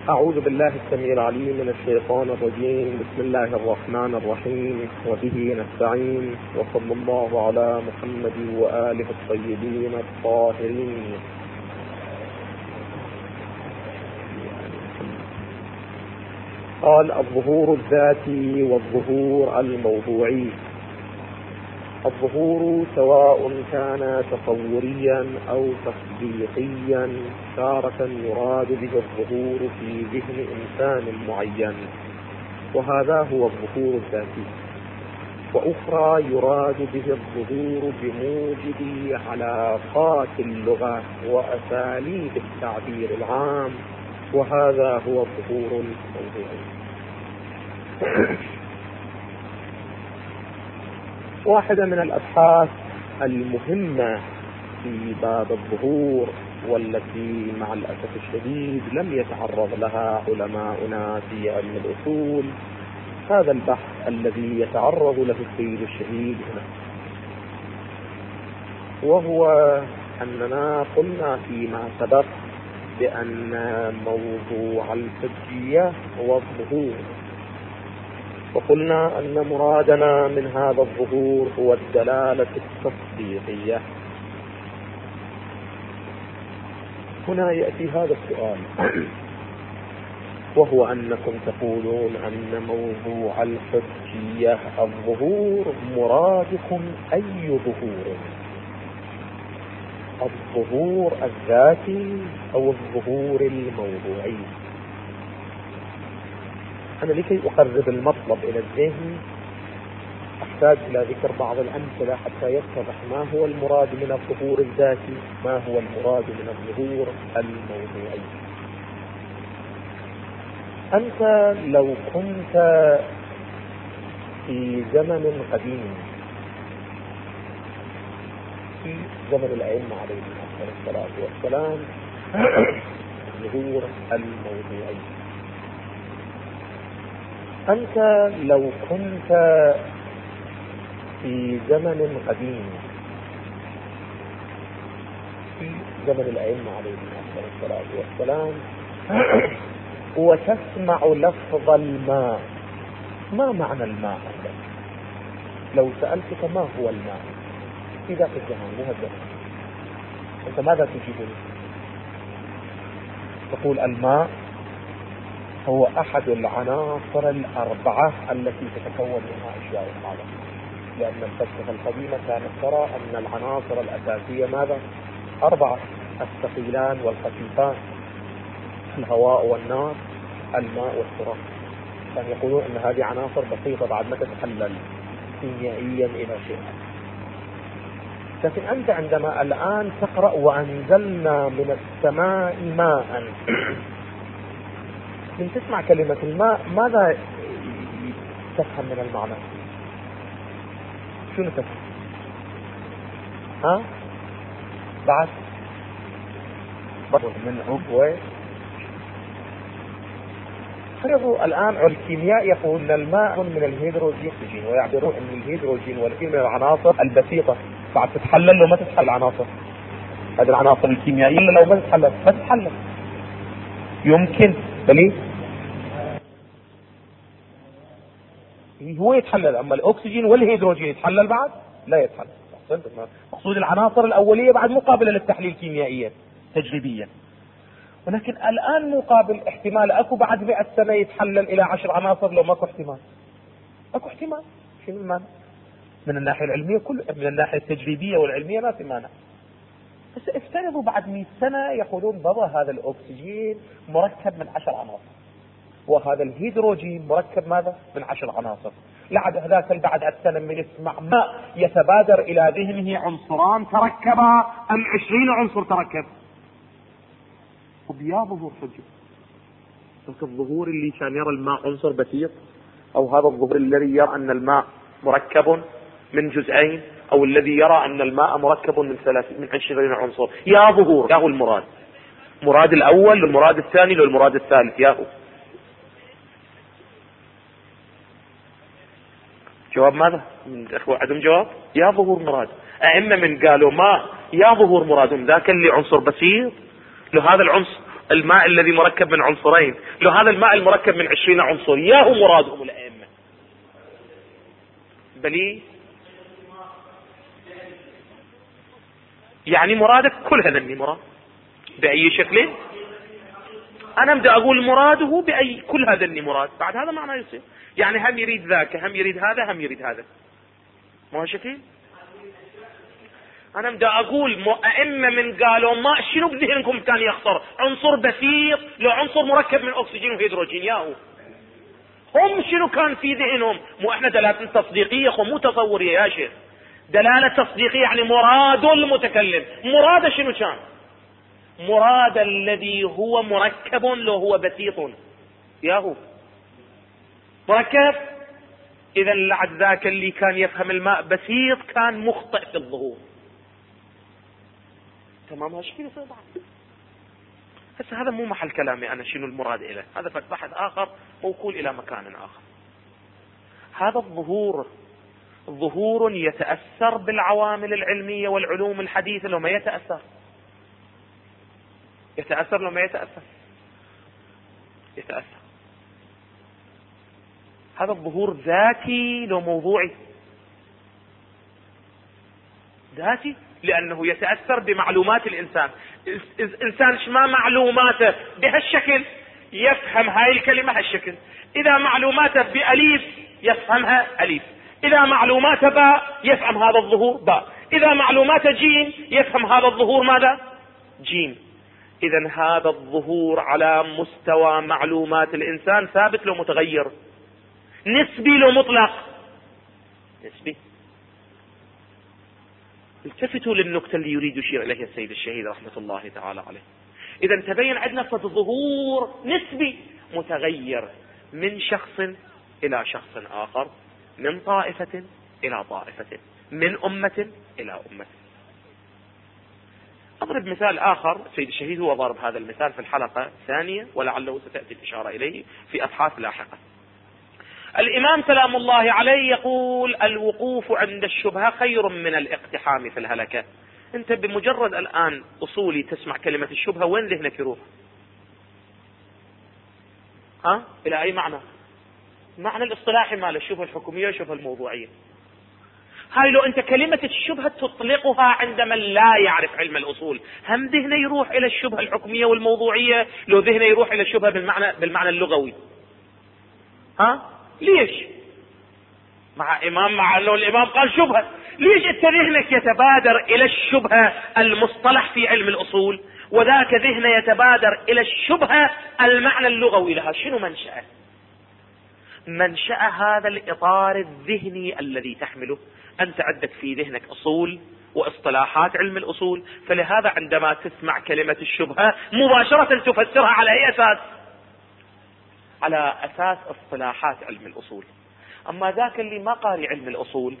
أعوذ بالله السميع العليم من الشيطان الرجيم. بسم الله الرحمن الرحيم، وبه نستعين، وصلى الله على محمد وآله الطيبين الطاهرين. قال: الظهور الذاتي والظهور الموضوعي. الظهور سواء كان تصوريا أو تصديقيا، تارة يراد به الظهور في ذهن إنسان معين وهذا هو الظهور الذاتي، وأخرى يراد به الظهور بموجب علاقات اللغة وأساليب التعبير العام وهذا هو الظهور الموضوعي. واحدة من الأبحاث المهمة في باب الظهور والتي مع الأسف الشديد لم يتعرض لها علماؤنا في علم الأصول، هذا البحث الذي يتعرض له السيد الشهيد هنا، وهو أننا قلنا فيما سبق بأن موضوع الحجية هو الظهور، وقلنا أن مرادنا من هذا الظهور هو الدلالة التصديقية. هنا يأتي هذا السؤال، وهو أنكم تقولون أن موضوع الحجية الظهور، مرادكم أي ظهور؟ الظهور الذاتي أو الظهور الموضوعي؟ أنا لكي أقرب المطلب إلى الذهن أحتاج إلى ذكر بعض الأمثلة حتى يتضح ما هو المراد من الظهور الذاتي، ما هو المراد من الظهور الموضوعي. أنت لو كنت في زمن قديم، في زمن الأئمة عليهم الصلاة والسلام، الظهور الموضوعي. أنت لو كنت في زمن قديم، في زمن الأئمة عليهم الصلاة والسلام، وتسمع لفظ الماء، ما معنى الماء؟ لو سألتك ما هو الماء في ذاك الزمان، مو هالزمان، أنت ماذا تجيبني؟ تقول الماء هو أحد العناصر الأربعة التي تتكون منها أشياء العالم، لأن الفلسفة القديمة كانت ترى أن العناصر الأساسية ماذا؟ 4: الثقيلان والخفيفان، الهواء والنار، الماء والتراب. كانوا يقولون أن هذه عناصر بسيطة بعد ما تتحلل كيميائيا إلى شيء. لكن أنت عندما الآن تقرأ وأنزلنا من السماء ماء، من تسمع كلمة الماء ماذا تفهم من المعنى؟ شنو تفهم؟ بعد من عضو. فرضوا الآن الكيمياء يقول أن الماء من الهيدروجين، ويعبرون أن الهيدروجين والهيدروجين من العناصر البسيطة، بعد تتحلل لو ما تتحلل العناصر، هذه العناصر الكيميائية لو ما تتحلل يمكن بلي هو يتحلل، أما الأكسجين والهيدروجين يتحلل بعد لا يتحلل. مقصود العناصر الأولية بعد مقابلة للتحليل كيميائيا تجريبيا، ولكن الآن مقابل احتمال أكو بعد 100 سنة يتحلل إلى 10 عناصر، لو ماكو احتمال أكو احتمال. شنو المانع؟ من الناحية العلمية من الناحية التجريبية والعلمية ما في مانع. بس افترضوا بعد 100 سنة يقولون بابا هذا الأكسجين مركب من 10 عناصر، وهذا الهيدروجين مركب ماذا؟ من 10 عناصر. لعد هذاك بعد السنة من يسمع ما يتبادر إلى ذهنه عنصران تركبا أم 20 عنصر تركب؟ وبيا ظهور حجة. لك الظهور اللي كان يرى الماء عنصر بسيط، أو هذا الظهور الذي يرى أن الماء مركب من جزئين، أو الذي يرى أن الماء مركب من 20 عنصر، يا ظهور يا هو المراد، مراد الأول والمراد الثاني والمراد الثالث، يا هو جواب ماذا؟ من الأخوة عدم جواب؟ يا ظهور مراد. أئمة من قالوا ما يا ظهور مرادهم ذاك اللي عنصر بسيط، لهذا العنصر الماء الذي مركب من عنصرين، لو هذا الماء المركب من 20 عنصر ياهو مرادهم الأئمة. بلي يعني مرادك كل هذا مراد بأي شكل. أنا بدي أقول مراده بأي كل هذا مراد، بعد هذا معنى يصير يعني هم يريد ذاك، هم يريد هذا، هم يريد هذا، ما شكل. أنا بدي أقول أئمة من قالوا ما شنو بذهنكم كان يخطر عنصر بسيط لو عنصر مركب من أكسجين وهيدروجين ياهو، هم شنو كان في ذهنهم؟ مو احنا دلالة تصديقية مو تصورية يا شيخ، دلالة تصديقية يعني مراد المتكلم. مراد شنو كان؟ مراد الذي هو مركب لو هو بسيط ياهو مركب. اذا لعد ذاك اللي كان يفهم الماء بسيط كان مخطئ في الظهور. تمام هالشكل يصير بعد. هسه هذا مو محل كلامي انا شنو المراد له، هذا بحث اخر موكول الى مكان اخر. هذا ظهور يتأثر بالعوامل العلمية والعلوم الحديثة لو ما يتأثر. يتأثر لو ما يتأثر. يتأثر. هذا الظهور ذاتي لو موضوعي. ذاتي لأنه يتأثر بمعلومات الإنسان. الإنسان ما معلوماته بهالشكل يفهم هاي الكلمة هالشكل، إذا معلوماته بأليف يفهمها أليف، إذا معلوماته باء يفهم هذا الظهور باء، إذا معلوماته جيم يفهم هذا الظهور ماذا؟ جيم. إذا هذا الظهور على مستوى معلومات الإنسان ثابت لو متغير، نسبي لو مطلق. نسبي. التفتوا للنكتة اللي يريد يشير إليها السيد الشهيد رحمة الله تعالى عليه. إذا تبين عندنا ظهور نسبي متغير من شخص إلى شخص آخر، من طائفة إلى طائفة، من أمة إلى أمة. أضرب مثال آخر، السيد الشهيد هو ضرب هذا المثال في الحلقة الثانية ولعله ستأتي الإشارة إليه في أبحاث لاحقة. الإمام سلام الله عليه يقول الوقوف عند الشبهة خير من الاقتحام في الهلكة. أنت بمجرد الآن أصولي تسمع كلمة الشبهة وين ذهنك يروح؟ إلى أي معنى؟ معنى الاصطلاحي مال الشبهة الحكومية والشبهة الموضوعية. هاي لو أنت كلمة الشبهة تطلقها عند من لا يعرف علم الأصول، هم ذهنه يروح إلى الشبهة الحكمية والموضوعية لو ذهنه يروح إلى الشبهة بالمعنى اللغوي. ليش؟ لو الإمام قال شبهة، ليش انت ذهنك يتبادر إلى الشبهة المصطلح في علم الأصول وذاك ذهنه يتبادر إلى الشبهة المعنى اللغوي لها؟ شنو منشأه؟ منشأ هذا الإطار الذهني الذي تحمله. أنت عندك في ذهنك أصول واصطلاحات علم الأصول، فلهذا عندما تسمع كلمة الشبهة مباشرة تفسرها على أي أساس؟ على أساس اصطلاحات علم الأصول. أما ذاك اللي ما قاري علم الأصول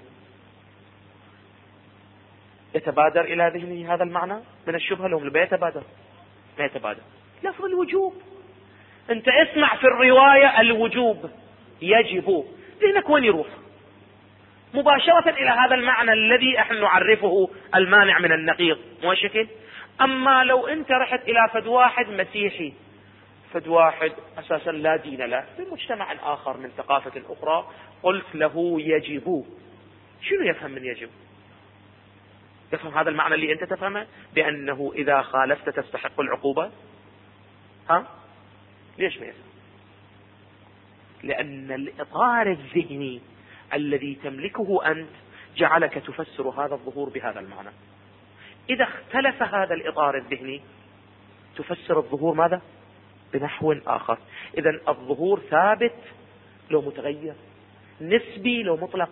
يتبادر إلى ذهنه هذا المعنى من الشبهة لهم ما يتبادر. ما يتبادر لفظ الوجوب. أنت اسمع في الرواية الوجوب يجب، ذهنك وين يروح؟ مباشرة إلى هذا المعنى الذي احنا نعرفه المانع من النقيض. مو شكل. أما لو أنت رحت إلى فد واحد مسيحي، فد واحد أساسا لا دين له في مجتمع آخر من ثقافة أخرى، قلت له يجب، شنو يفهم من يجب؟ يفهم هذا المعنى اللي أنت تفهمه بأنه إذا خالفت تستحق العقوبة؟ ليش ما يفهم؟ لأن الإطار الذهني الذي تملكه أنت جعلك تفسر هذا الظهور بهذا المعنى. إذا اختلف هذا الإطار الذهني تفسر الظهور ماذا؟ بنحو آخر. إذن الظهور ثابت لو متغير، نسبي لو مطلق.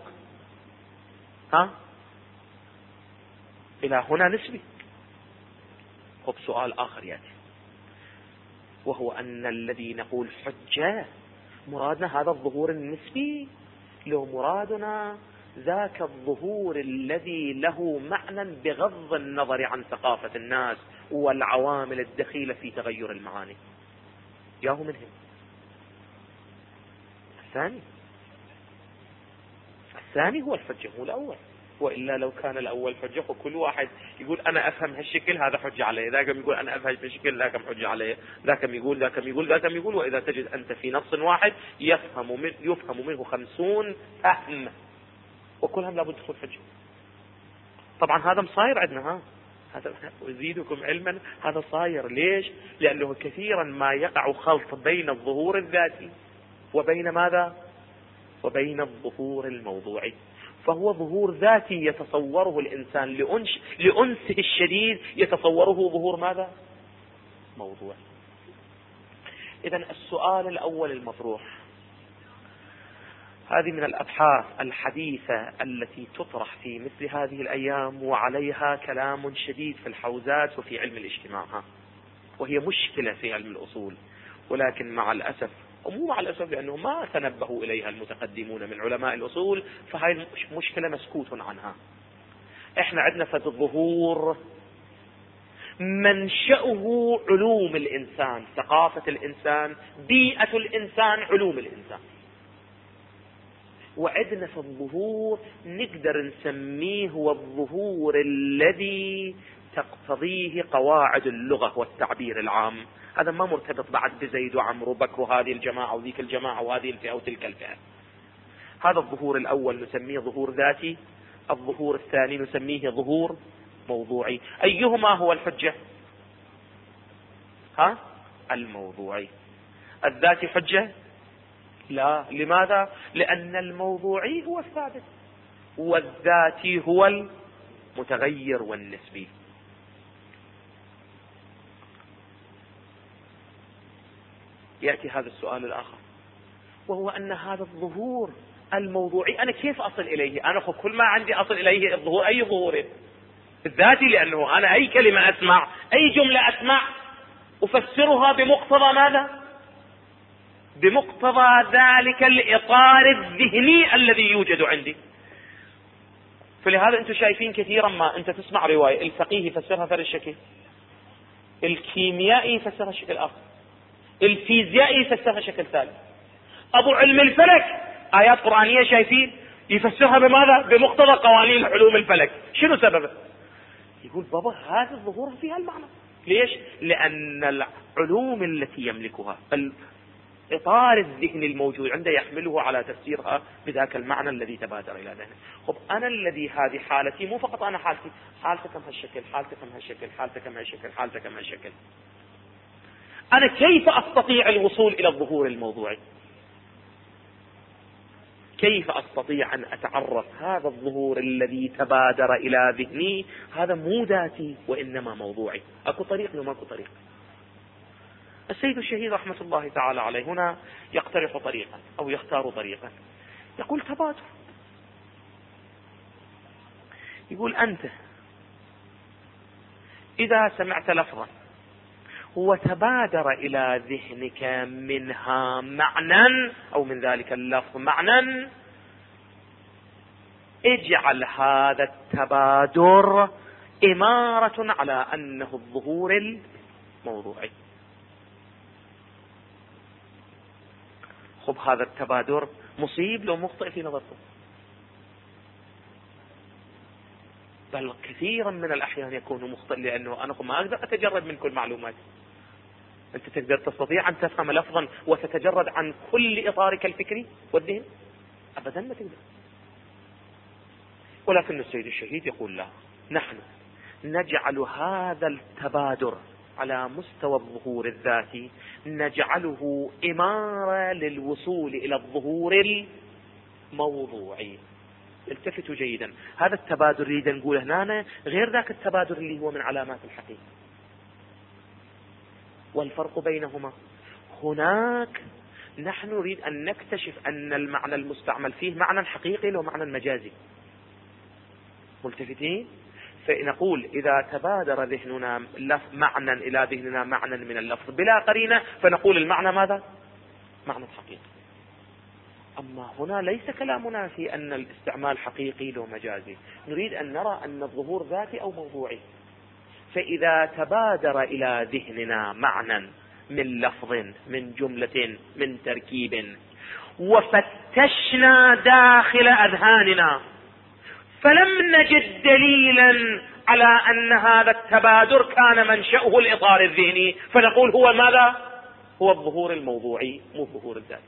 إلى هنا نسبي. خب سؤال آخر يأتي، وهو أن الذي نقول حجة مرادنا هذا الظهور النسبي، لو مرادنا ذاك الظهور الذي له معنى بغض النظر عن ثقافة الناس والعوامل الدخيلة في تغير المعاني. ياهو منهم. الثاني هو الحجة، هو الأول، وإلا لو كان الأول حجة فكل واحد يقول أنا أفهم هالشكل هذا حجة عليه، ذاك يقول أنا أفهم هالشكل ذاك حجة عليه، ذاك يقول، وإذا تجد أنت في نص واحد يفهم منه 50 فهم وكلهم لابد تكون حجة. طبعا هذا مصاير عندنا، هذا أزيدكم علما، هذا صاير. ليش؟ لأنه كثيرا ما يقع خلط بين الظهور الذاتي وبين ماذا؟ وبين الظهور الموضوعي. فهو ظهور ذاتي يتصوره الإنسان لأنسه الشديد، يتصوره ظهور ماذا؟ موضوعي. إذن السؤال الأول المطروح، هذه من الأبحاث الحديثة التي تطرح في مثل هذه الأيام، وعليها كلام شديد في الحوزات وفي علم الاجتماع، وهي مشكلة في علم الأصول، ولكن مع الأسف، ومو مع الأسف لأنه ما تنبهوا إليها المتقدمون من علماء الأصول، فهذه مشكلة مسكوت عنها. احنا عندنا فد الظهور منشأه علوم الإنسان، ثقافة الإنسان، بيئة الإنسان، علوم الإنسان. وعندنا في الظهور نقدر نسميه هو الظهور الذي تقتضيه قواعد اللغة والتعبير العام. هذا ما مرتبط بعد بزيد وعمر وبكر وهذه الجماعة وذيك الجماعة وهذه الفئة وتلك الفئة. هذا الظهور الأول نسميه ظهور ذاتي، الظهور الثاني نسميه ظهور موضوعي. أيهما هو الحجة؟ الموضوعي. الذاتي حجة؟ لا. لماذا؟ لأن الموضوعي هو الثابت والذاتي هو المتغير والنسبي. يأتي هذا السؤال الآخر، وهو أن هذا الظهور الموضوعي أنا كيف أصل إليه؟ أنا كل ما عندي أصل إليه الظهور، أي ظهور؟ الذاتي، لأنه أنا أي كلمة أسمع، أي جملة أسمع أفسرها بمقتضى ماذا؟ بمقتضى ذلك الإطار الذهني الذي يوجد عندي. فلهذا أنتم شايفين كثيرا ما أنت تسمع رواية، الفقيه يفسرها فرد الشكل، الكيميائي يفسرها شكل آخر، الفيزيائي يفسرها شكل ثالث، أبو علم الفلك آيات قرآنية شايفين يفسرها بماذا؟ بمقتضى قوانين علوم الفلك. شنو سببه؟ يقول بابا هذا الظهور فيها المعنى. ليش؟ لأن العلوم التي يملكها، الإطار الذهني الموجود عنده يحمله على تفسيرها بذاك المعنى الذي تبادر إلى ذهنه. خب أنا الذي هذه حالتي، مو فقط أنا حالتي كم هالشكل، حالتي كم هالشكل، حالتي كم هالشكل، حالتي كم هالشكل. أنا كيف أستطيع الوصول إلى الظهور الموضوعي؟ كيف أستطيع أن أتعرف هذا الظهور الذي تبادر إلى ذهني؟ هذا مو ذاتي وإنما موضوعي. أكو طريق وما أكو طريق. السيد الشهيد رحمة الله تعالى عليه هنا يقترح طريقا أو يختار طريقا، يقول تبادر. يقول أنت إذا سمعت لفظا وتبادر إلى ذهنك منها معنى أو من ذلك اللفظ معنى، اجعل هذا التبادر إمارة على أنه الظهور الموضوعي. خب هذا التبادر مصيب لو مخطئ في نظركم؟ بل كثيرا من الأحيان يكون مخطئ، لأنه أنا ما أقدر أتجرد من كل معلومات. أنت تستطيع أن تفهم لفظا وتتجرد عن كل إطارك الفكري والذهن؟ أبدا ما تقدر. ولكن السيد الشهيد يقول لا، نحن نجعل هذا التبادر على مستوى الظهور الذاتي، نجعله إمارة للوصول إلى الظهور الموضوعي. التفتوا جيدا، هذا التبادر اللي نقوله هنا غير ذاك التبادر اللي هو من علامات الحقيقة. والفرق بينهما، هناك نحن نريد أن نكتشف أن المعنى المستعمل فيه معنى حقيقي لو معنى مجازي. ملتفتين؟ فنقول إذا تبادر ذهننا معنى إلى ذهننا معنى من اللفظ بلا قرينة، فنقول المعنى ماذا؟ معنى حقيقي. أما هنا ليس كلامنا في أن الاستعمال حقيقي لو مجازي، نريد أن نرى أن الظهور ذاتي أو موضوعي. فإذا تبادر إلى ذهننا معنى من لفظ، من جملة، من تركيب، وفتشنا داخل أذهاننا فلم نجد دليلا على أن هذا التبادر كان منشأه الإطار الذهني، فنقول هو ماذا؟ هو الظهور الموضوعي مو الظهور الذاتي.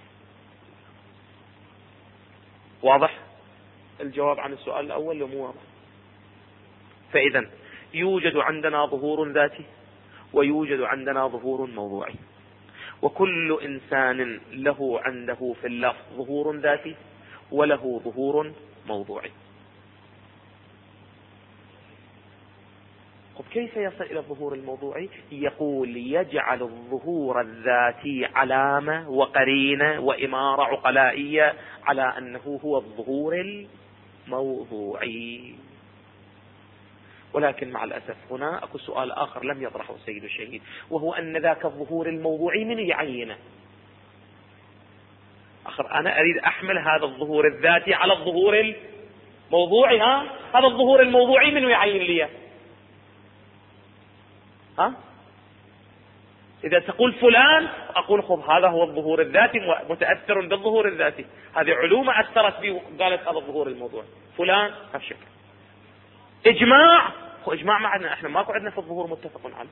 واضح الجواب عن السؤال الأول لو مو واضح؟ فإذا يوجد عندنا ظهور ذاتي ويوجد عندنا ظهور موضوعي، وكل إنسان له عنده في اللفظ ظهور ذاتي وله ظهور موضوعي. طب كيف يصل إلى الظهور الموضوعي؟ يقول يجعل الظهور الذاتي علامة وقرينة وإمارة عقلائية على أنه هو الظهور الموضوعي. ولكن مع الأسف هنا أكو سؤال آخر لم يطرحه السيد الشهيد، وهو أن ذاك الظهور الموضوعي من يعينه؟ أنا أريد أحمل هذا الظهور الذاتي على الظهور الموضوعي. هذا الظهور الموضوعي من يعين لي؟ إذا تقول فلان أقول خذ هذا هو الظهور الذاتي متأثر بالظهور الذاتي. هذه علوم أثرت بي وقالت هذا الظهور الموضوعي فلان هالشكل. إجماع معنا احنا ماكو عندنا في الظهور متفق عليه.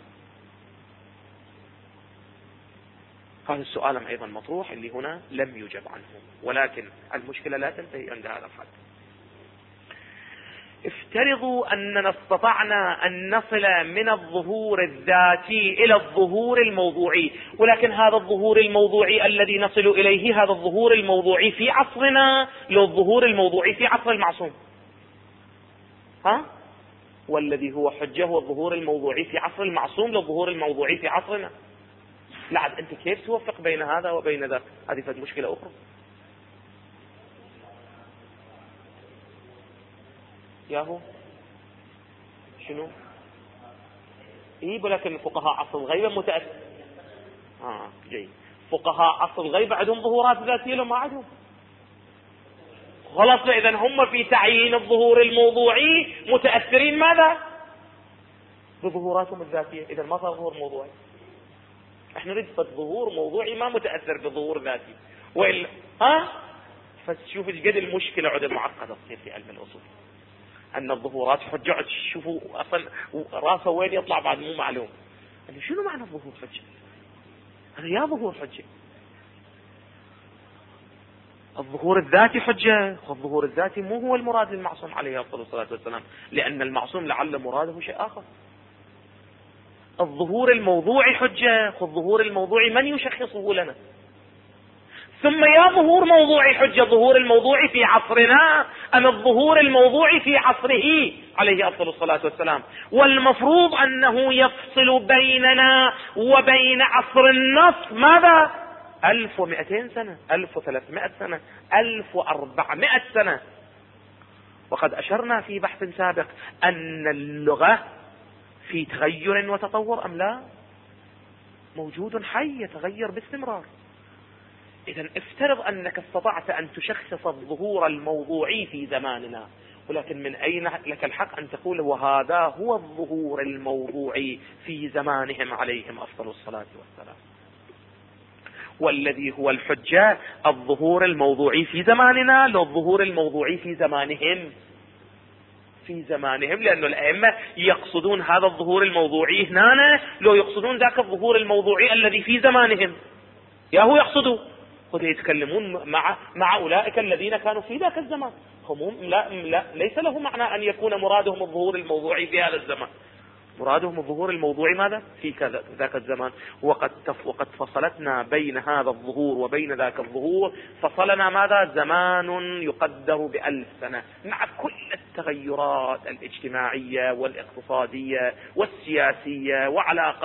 هذا السؤال ايضا مطروح اللي هنا لم يجب عنه، ولكن المشكلة لا تنتهي عند هذا الحد. افترضوا أننا استطعنا أن نصل من الظهور الذاتي إلى الظهور الموضوعي، ولكن هذا الظهور الموضوعي الذي نصل إليه هذا الظهور الموضوعي في عصرنا لو الظهور الموضوعي في عصر المعصوم. والذي هو حجة هو الظهور الموضوعي في عصر المعصوم للظهور الموضوعي في عصرنا. لا أنت كيف توفق بين هذا وبين ذاك؟ هذه فد مشكلة أخرى. ياهو شنو؟ ولكن فقهاء عصر الغيبة متأثر. جيد. فقهاء عصر الغيبة عندهم ظهورات ذاتية لو ما عندهم؟ خلاص إذا هم في تعيين الظهور الموضوعي متأثرين ماذا؟ بظهوراتهم الذاتية. إذا ما صار ظهور موضوعي. احنا نريد ظهور موضوعي ما متأثر بظهور ذاتي، وإلا فشوف قد المشكلة عود معقدة تصير في علم الأصول. أن الظهورات حجة، شوفوا أصلا راسه وين يطلع بعد مو معلوم. شنو معنى الظهور حجة؟ هذا يا ظهور حجة. الظهور الذاتي حجة، الظهور الذاتي مو هو المراد للمعصوم عليه أفضل الصلاة والسلام، لأن المعصوم لعل مراده شيء آخر. الظهور الموضوعي حجة، الظهور الموضوعي من يشخصه لنا؟ ثم يا ظهور موضوعي حجة، ظهور الموضوعي في عصرنا أم الظهور الموضوعي في عصره عليه أفضل الصلاة والسلام؟ والمفروض أنه يفصل بيننا وبين عصر النص ماذا؟ 1200 سنة، 1300 سنة، 1400 سنة. وقد أشرنا في بحث سابق أن اللغة في تغير وتطور أم لا؟ موجود حي يتغير باستمرار. إذا افترض أنك استطعت أن تشخص الظهور الموضوعي في زماننا، ولكن من أين لك الحق أن تقول وهذا هو الظهور الموضوعي في زمانهم عليهم أفضل الصلاة والسلام؟ والذي هو الحجة الظهور الموضوعي في زماننا لو الظهور الموضوعي في زمانهم. في زمانهم، لأن الأئمة يقصدون هذا الظهور الموضوعي هنا لو يقصدون ذاك الظهور الموضوعي الذي في زمانهم. هو يقصدوا قد يتكلمون مع أولئك الذين كانوا في ذاك الزمان. هم لا ليس له معنى أن يكون مرادهم الظهور الموضوعي في هذا الزمان، مرادهم الظهور الموضوعي ماذا؟ في ذاك الزمان. وقد فصلتنا بين هذا الظهور وبين ذاك الظهور، فصلنا ماذا؟ زمان يقدر ب1000 سنة، مع كل التغيرات الاجتماعية والاقتصادية والسياسية وعلاقة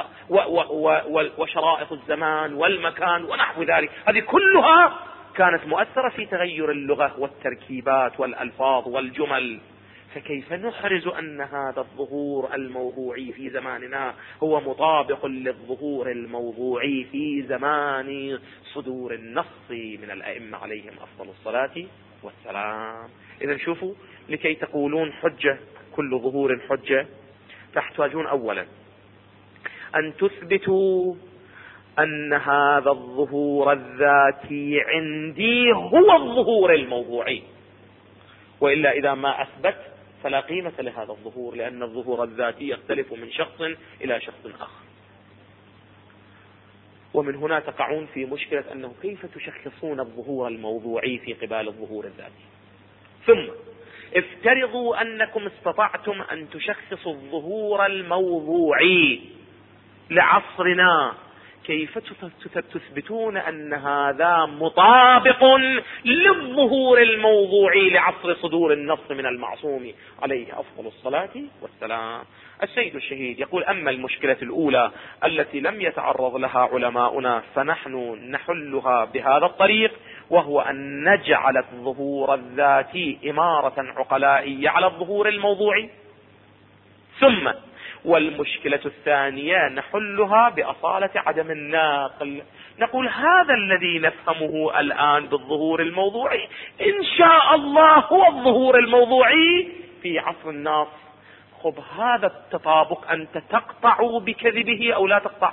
وشرائط الزمان والمكان ونحو ذلك. هذه كلها كانت مؤثرة في تغير اللغة والتركيبات والألفاظ والجمل. فكيف نحرز أن هذا الظهور الموضوعي في زماننا هو مطابق للظهور الموضوعي في زمان صدور النص من الأئمة عليهم أفضل الصلاة والسلام؟ إذا شوفوا، لكي تقولون حجة كل ظهور حجة، تحتاجون أولا أن تثبتوا أن هذا الظهور الذاتي عندي هو الظهور الموضوعي. وإلا إذا ما أثبت فلا قيمة لهذا الظهور، لأن الظهور الذاتي يختلف من شخص إلى شخص آخر. ومن هنا تقعون في مشكلة أنه كيف تشخصون الظهور الموضوعي في قبال الظهور الذاتي. ثم افترضوا أنكم استطعتم أن تشخصوا الظهور الموضوعي لعصرنا، كيف تثبتون أن هذا مطابق للظهور الموضوعي لعصر صدور النص من المعصوم عليه أفضل الصلاة والسلام؟ السيد الشهيد يقول: أما المشكلة الأولى التي لم يتعرض لها علماؤنا فنحن نحلها بهذا الطريق، وهو أن نجعل الظهور الذاتي إمارة عقلائية على الظهور الموضوعي. ثم والمشكلة الثانية نحلها بأصالة عدم الناقل، نقول هذا الذي نفهمه الآن بالظهور الموضوعي إن شاء الله هو الظهور الموضوعي في عصر النص. خب هذا التطابق أنت تقطع بكذبه أو لا تقطع؟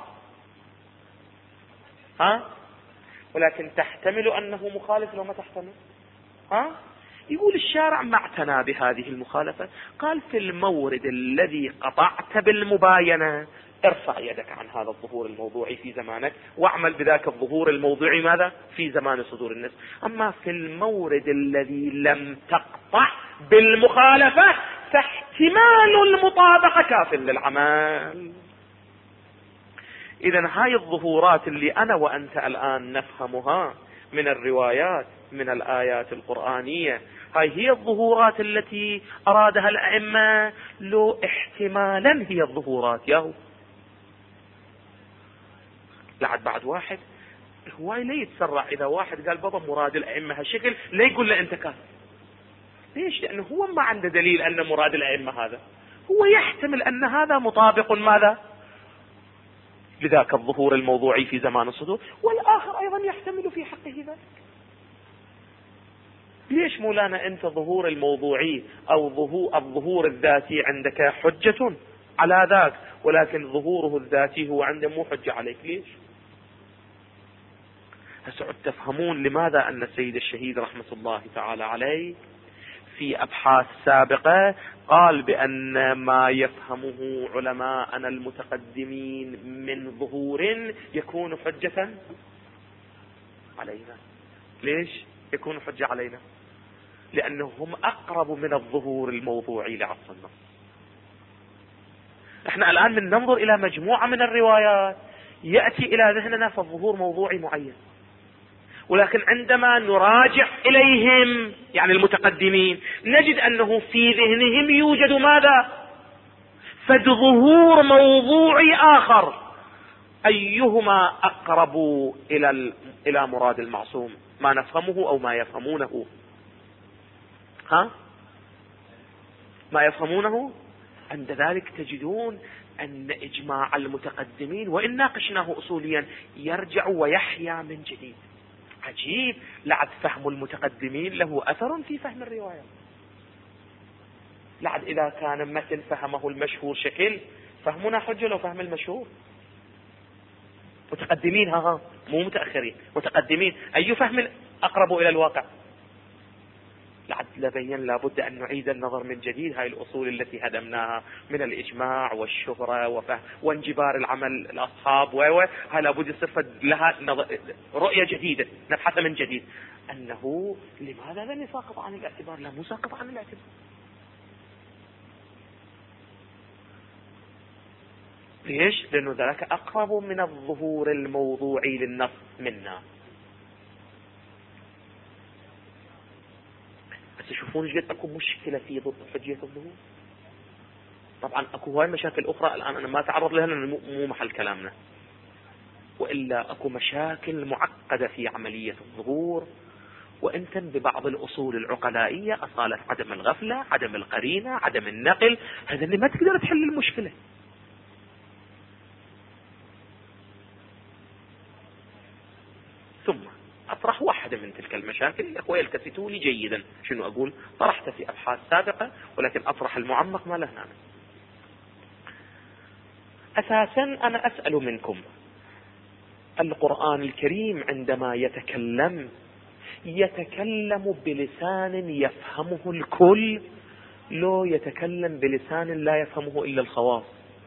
ولكن تحتمل أنه مخالف لو ما تحتمل. يقول الشارع ما اعتنى بهذه المخالفة، قال: في المورد الذي قطعت بالمباينة ارفع يدك عن هذا الظهور الموضوعي في زمانك واعمل بذاك الظهور الموضوعي ماذا؟ في زمان صدور النص. أما في المورد الذي لم تقطع بالمخالفة فاحتمال المطابقة كاف للعمل. إذن هاي الظهورات اللي أنا وأنت الآن نفهمها من الروايات من الآيات القرآنية، هاي هي الظهورات التي أرادها الأئمة، لو احتمالا هي الظهورات ياهو. لعد بعد واحد هواي لا يتسرع إذا واحد قال بابا مراد الأئمة هالشكل لا يقول له أنت كافر. ليش؟ لأنه هو ما عنده دليل أن مراد الأئمة هذا، هو يحتمل أن هذا مطابق ماذا؟ لذاك الظهور الموضوعي في زمان الصدور، والآخر أيضا يحتمل في حقه ذلك. ليش مولانا أنت ظهور الموضوعي أو الظهور الذاتي عندك حجة على ذاك، ولكن ظهوره الذاتي هو عنده مو حجة عليك؟ ليش؟ هسه تفهمون لماذا أن السيد الشهيد رحمة الله تعالى عليه في أبحاث سابقة قال بأن ما يفهمه علماءنا المتقدمين من ظهور يكون حجة علينا. ليش يكون حجة علينا؟ لأنهم أقرب من الظهور الموضوعي لعصر النص. احنا الآن ننظر إلى مجموعة من الروايات يأتي إلى ذهننا فالظهور موضوعي معين، ولكن عندما نراجع إليهم يعني المتقدمين نجد أنه في ذهنهم يوجد ماذا؟ فظهور موضوعي آخر. أيهما أقرب إلى مراد المعصوم؟ ما نفهمه أو ما يفهمونه؟ ما يفهمونه. عند ذلك تجدون أن إجماع المتقدمين وإن ناقشناه أصوليا يرجع ويحيا من جديد. عجيب، لعد فهم المتقدمين له أثر في فهم الرواية. لعد إذا كان مثل فهمه المشهور شكل، فهمنا حجة لو فهم المشهور. متقدمين مو متأخرين، متقدمين أي فهم أقرب إلى الواقع؟ لعد لبين لابد أن نعيد النظر من جديد هاي الأصول التي هدمناها من الإجماع والشهرة وفهم وانجبار العمل الأصحاب هاي لابد يصير لها رؤية جديدة نبحث من جديد أنه لماذا لم يساقط عن الاعتبار؟ لا، مو ساقط عن الاعتبار. ليش؟ لأنه ذلك أقرب من الظهور الموضوعي للنص منا. تشوفون ايش قد اكو مشكلة في ضد حجية الظهور. طبعا اكو هواي مشاكل اخرى الان انا ما اتعرض لها لان مو محل كلامنا، والا اكو مشاكل معقدة في عملية الظهور، وانت ببعض الاصول العقلائية اصالة عدم الغفلة، عدم القرينة، عدم النقل، هذا اللي ما تقدر تحل المشكلة. ثم أطرح واحدة من تلك المشاكل. يا أخوة التفتوا لي جيدا شنو أقول، طرحت في أبحاث سابقة ولكن أطرح المعمق ما له نام. أساسا أنا أسأل منكم، القرآن الكريم عندما يتكلم بلسان يفهمه الكل لو يتكلم بلسان لا يفهمه إلا الخواص؟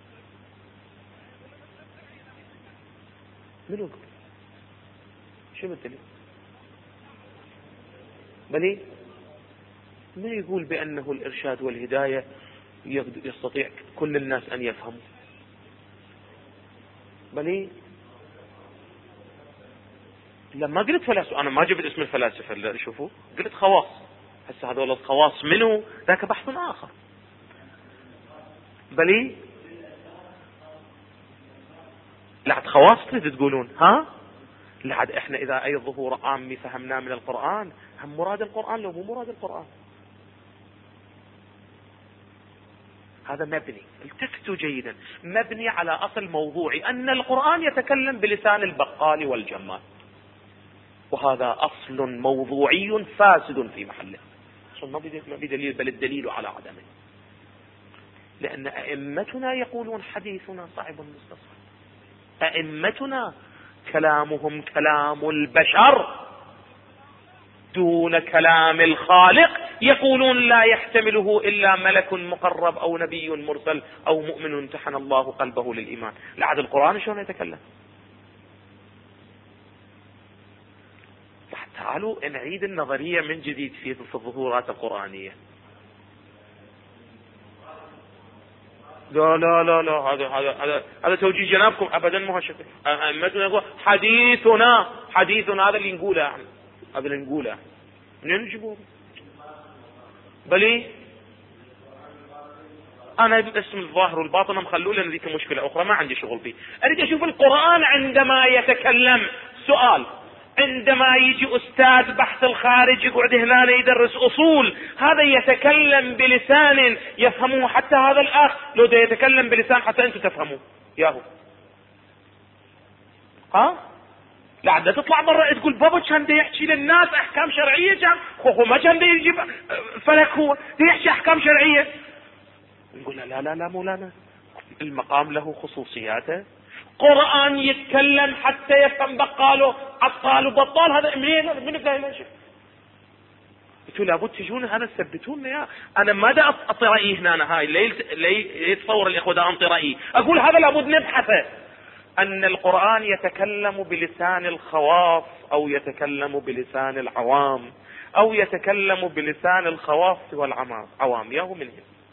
منو يقول؟ شو الدليل؟ بلي ما يقول بأنه الإرشاد والهداية يستطيع كل الناس أن يفهموا؟ بلي لما قلت فلاسفة، أنا ما جبت اسم الفلاسفة اللي شوفوا، قلت خواص. هسه هذول الخواص منو؟ ذاك بحث آخر. بلي لعد خواص تقولون ها؟ لعد احنا إذا أي ظهور عامي فهمناه من القرآن، هم مراد القرآن لو مو مراد القرآن. هذا مبني، التفتوا جيدا، مبني على أصل موضوعي أن القرآن يتكلم بلسان البقال والجمال، وهذا أصل موضوعي فاسد في محله. ما بدليل، بل الدليل على عدمه، لأن أئمتنا يقولون حديثنا صعب مستصعب. أئمتنا كلامهم كلام البشر دون كلام الخالق، يقولون لا يحتمله إلا ملك مقرب أو نبي مرسل أو مؤمن امتحن الله قلبه للإيمان. لعد القرآن شلون يتكلم؟ تعالوا نعيد النظرية من جديد في الظهورات القرآنية. لا لا لا لا، هذا توجيه جنابكم ابدا، مو هالشكل. ائمتنا يقول حديثنا هذا اللي نقوله يعني، هذا اللي نقوله منين نجيبوه؟ بلي انا باسم الظاهر والباطن مخلوه، لان ذيك مشكله اخرى ما عندي شغل فيه. اريد اشوف القرآن عندما يتكلم. سؤال، عندما يجي أستاذ بحث الخارج يقعد هنا يدرس أصول، هذا يتكلم بلسان يفهموه حتى هذا الأخ، لو ده يتكلم بلسان حتى أنتم تفهموه ياهو. لا تطلع برا تقول بابا كان ده يحكي للناس أحكام شرعية، كان هو ما كان ده يجيب فلك، هو ده يحكي أحكام شرعية. نقول لا لا لا مولانا، المقام له خصوصياته. قرآن يتكلم حتى يفهم بقاله عطال وبطال، هذا من فاهم شيء؟ انتوا لابد تجون هذا تثبتون يا انا ما دا اعطي رايي هنا، هاي ليه يتصور الاخوه دا انطي رايي، اقول هذا لابد نبحثه. ان القرآن يتكلم بلسان الخواص او يتكلم بلسان العوام او يتكلم بلسان الخواص والعوام، ياهو منهم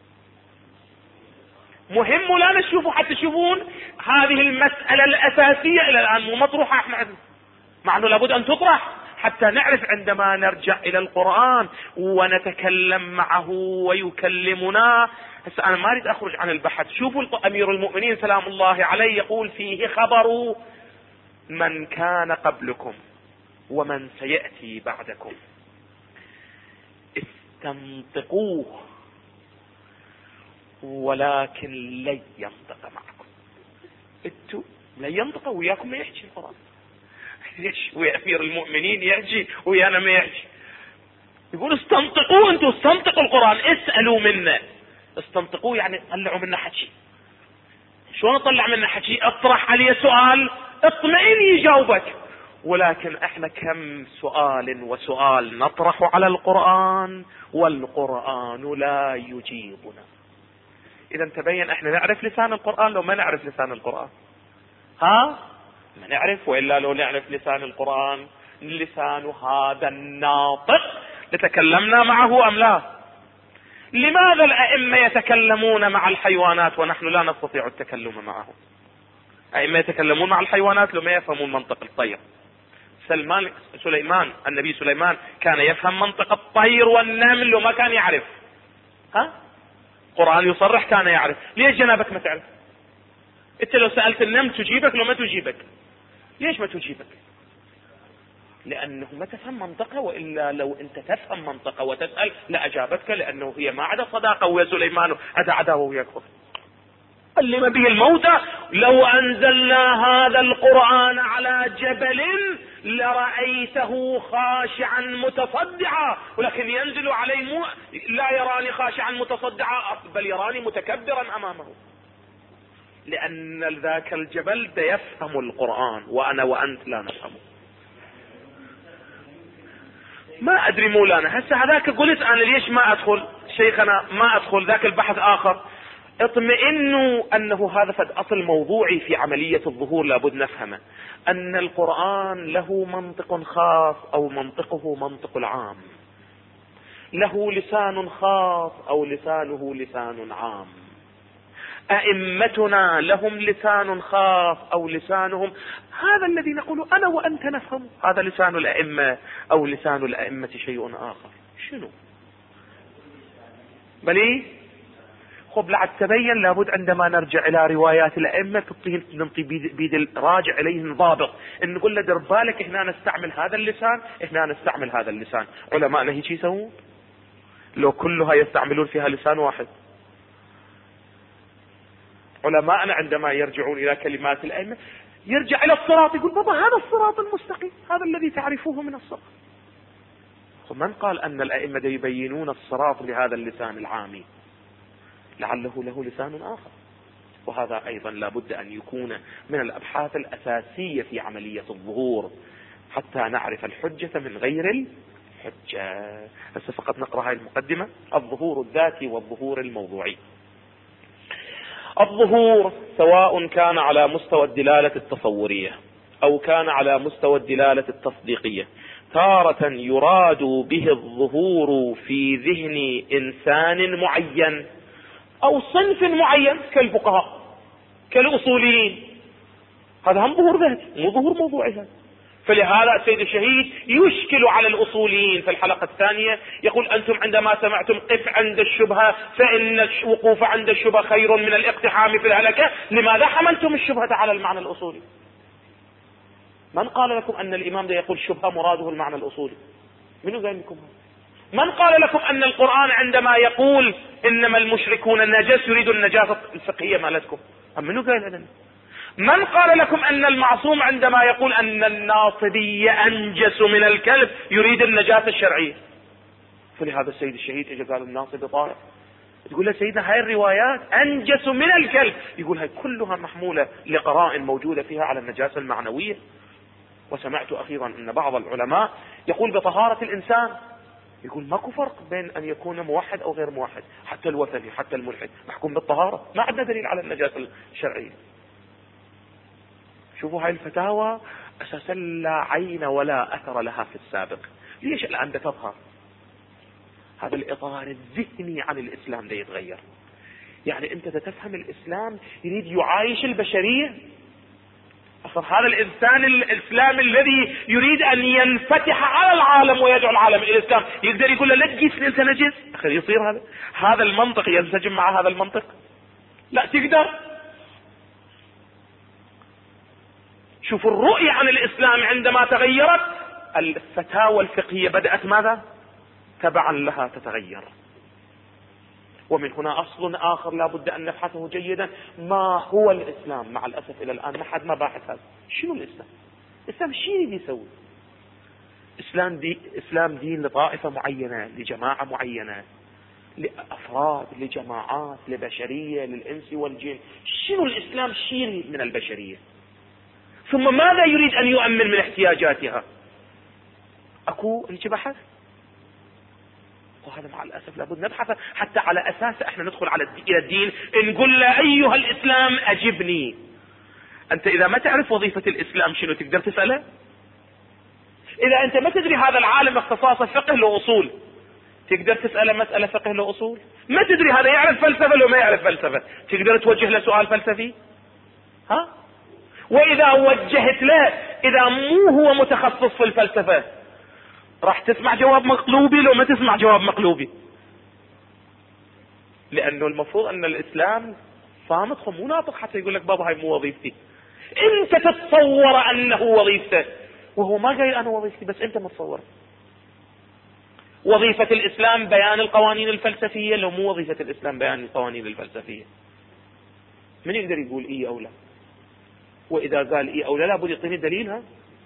مهم. ولا نشوفوا حتى تشوفون هذه المسألة الأساسية إلى الآن مو مطروحة احنا عندنا، مع أنه لابد أن تطرح حتى نعرف عندما نرجع إلى القرآن ونتكلم معه ويكلمنا. هسه أنا ما أريد أخرج عن البحث. شوفوا أمير المؤمنين سلام الله عليه يقول فيه خبر من كان قبلكم ومن سيأتي بعدكم استنطقوه ولكن لن ينطق معكم. انتوا لن ينطق وياكم ما يحكي القرآن. ليش ويا امير المؤمنين يحكي ويانا ما يحكي؟ يقول استنطقوا، انتوا استنطقوا القرآن، اسألوا منا. استنطقوا يعني طلعوا منا حكي. شلون اطلع منا حكي؟ اطرح عليه سؤال اطمئن يجاوبك. ولكن احنا كم سؤال وسؤال نطرح على القرآن والقرآن لا يجيبنا. اذا تبين احنا نعرف لسان القرآن لو ما نعرف لسان القرآن؟ ما نعرف. والا لو نعرف لسان القرآن، لسان هذا الناطق لتكلمنا معه ام لا؟ لماذا الائمة يتكلمون مع الحيوانات ونحن لا نستطيع التكلم معهم؟ ائمة يتكلمون مع الحيوانات لو ما يفهمون منطق الطير. سليمان النبي سليمان كان يفهم منطق الطير والنمل لو ما كان يعرف. القرآن يصرح كان يعرف. ليش جنابك ما تعرف؟ انت لو سألت النمل تجيبك لو ما تجيبك؟ ليش ما تجيبك؟ لأنه ما تفهم منطقه، وإلا لو أنت تفهم منطقه وتسأل لأجابتك، لأنه هي ما عدا صداقة ويا سليمان، عدا عداوة وياك. علم به الموتى لو أنزلنا هذا القرآن على جبل لرأيته خاشعا متصدعا، ولكن ينزل عليه لا يراني خاشعا متصدعا بل يراني متكبرا أمامه، لأن ذاك الجبل ده يفهم القرآن وأنا وأنت لا نفهمه. ما أدري مولانا، هسه هذاك قلت أنا ليش ما أدخل شيخنا ما ادخل ذاك البحث اخر. اطمئنوا انه هذا فد اصل موضوعي في عملية الظهور لابد نفهمه، ان القرآن له منطق خاص او منطقه منطق العام، له لسان خاص او لسانه لسان عام. ائمتنا لهم لسان خاص او لسانهم هذا الذي نقول انا وانت نفهم، هذا لسان الائمة او لسان الائمة شيء اخر. شنو بلي خب لعد تبين لابد عندما نرجع الى روايات الائمة ننطي بيد الراجع اليه ضابط، ان نقول له دير بالك هنا نستعمل هذا اللسان، هنا نستعمل هذا اللسان. علماءنا هيك يسوون؟ لو كلها يستعملون فيها لسان واحد. علماءنا عندما يرجعون الى كلمات الائمة يرجع الى الصراط، يقول بابا هذا الصراط المستقيم، هذا الذي تعرفوه من الصراط. من قال ان الائمة يبينون الصراط لهذا اللسان العامي؟ لعله له لسان اخر. وهذا ايضا لابد ان يكون من الابحاث الاساسية في عملية الظهور حتى نعرف الحجة من غير الحجة. بس فقط نقرأ هاي المقدمة: الظهور الذاتي والظهور الموضوعي. الظهور سواء كان على مستوى الدلالة التصورية او كان على مستوى الدلالة التصديقية، تارة يراد به الظهور في ذهن انسان معين او صنف معين كالفقهاء كالاصوليين، هذا هم ظهور ذاتي مو ظهور موضوعي هذا. فلهذا السيد الشهيد يشكل على الاصوليين في الحلقة الثانية، يقول انتم عندما سمعتم قف عند الشبهة فان الوقوف عند الشبهة خير من الاقتحام في الهلكة، لماذا حملتم الشبهة على المعنى الاصولي؟ من قال لكم ان الامام ده يقول شبهة مراده المعنى الاصولي؟ منو قال لكم هذا؟ من قال لكم ان القرآن عندما يقول انما المشركون نجس يريد النجاسة الفقهية مالتكم؟ منو قال هذا؟ من قال لكم ان المعصوم عندما يقول ان الناصبي انجس من الكلب يريد النجاسة الشرعية؟ فلهذا السيد الشهيد اجى قال الناصبي طاهر. تقول له سيدنا هاي الروايات انجس من الكلب، يقول هاي كلها محمولة لقرائن موجودة فيها على النجاسة المعنوية. وسمعت اخيرا ان بعض العلماء يقول بطهارة الانسان، يقول ماكو فرق بين ان يكون موحد او غير موحد، حتى الوثني حتى الملحد محكوم بالطهارة، ما عندنا دليل على النجاسة الشرعية. شوفوا هاي الفتاوى اساسا لا عين ولا اثر لها في السابق. ليش الان تظهر؟ هذا الاطار الذهني عن الاسلام ده يتغير. يعني انت تفهم الاسلام يريد يعايش البشرية. اصلا هذا الانسان الاسلامي الذي يريد ان ينفتح على العالم ويدعو العالم الى الاسلام، يقدر يقول له لا تجيسني انت نجس؟ اخي يصير هذا المنطق ينسجم مع هذا المنطق؟ لا تقدر. شوف الرؤية عن الاسلام عندما تغيرت الفتاوى الفقهية بدأت ماذا؟ تبعا لها تتغير. ومن هنا اصل اخر لا بد ان نبحثه جيدا: ما هو الاسلام؟ مع الاسف الى الان ما حد ما باحث هذا. شنو الاسلام؟ الاسلام شو يريد يسوي؟ اسلام دين لطائفة معينة، لجماعة معينة، لافراد، لجماعات، لبشرية، للانس والجن. شنو الاسلام شو يريد من البشرية؟ ثم ماذا يريد ان يؤمن من احتياجاتها؟ اكو هيك بحث؟ وهذا مع الأسف لابد نبحث حتى على أساس احنا ندخل إلى الدين نقول له أيها الإسلام أجبني. أنت إذا ما تعرف وظيفة الإسلام شنو تقدر تسأله؟ إذا أنت ما تدري هذا العالم اختصاصه فقه له أصول، تقدر تسأله مسألة فقه له أصول؟ ما تدري هذا يعرف فلسفة لو ما يعرف فلسفة، تقدر توجه له سؤال فلسفي؟ ها؟ وإذا وجهت له، إذا مو هو متخصص في الفلسفة، راح تسمع جواب مقلوبي لو ما تسمع جواب مقلوبي. لانه المفروض ان الاسلام صامت مو ناطق حتى يقول لك بابا هاي مو وظيفتي. انت تتصور انه وظيفته وهو ما قايل انا وظيفتي، بس انت متصور. وظيفة الاسلام بيان القوانين الفلسفية، لو مو وظيفة الاسلام بيان القوانين الفلسفية. من يقدر يقول ايه او لا؟ واذا قال ايه او لا لابد يعطيني دليلها.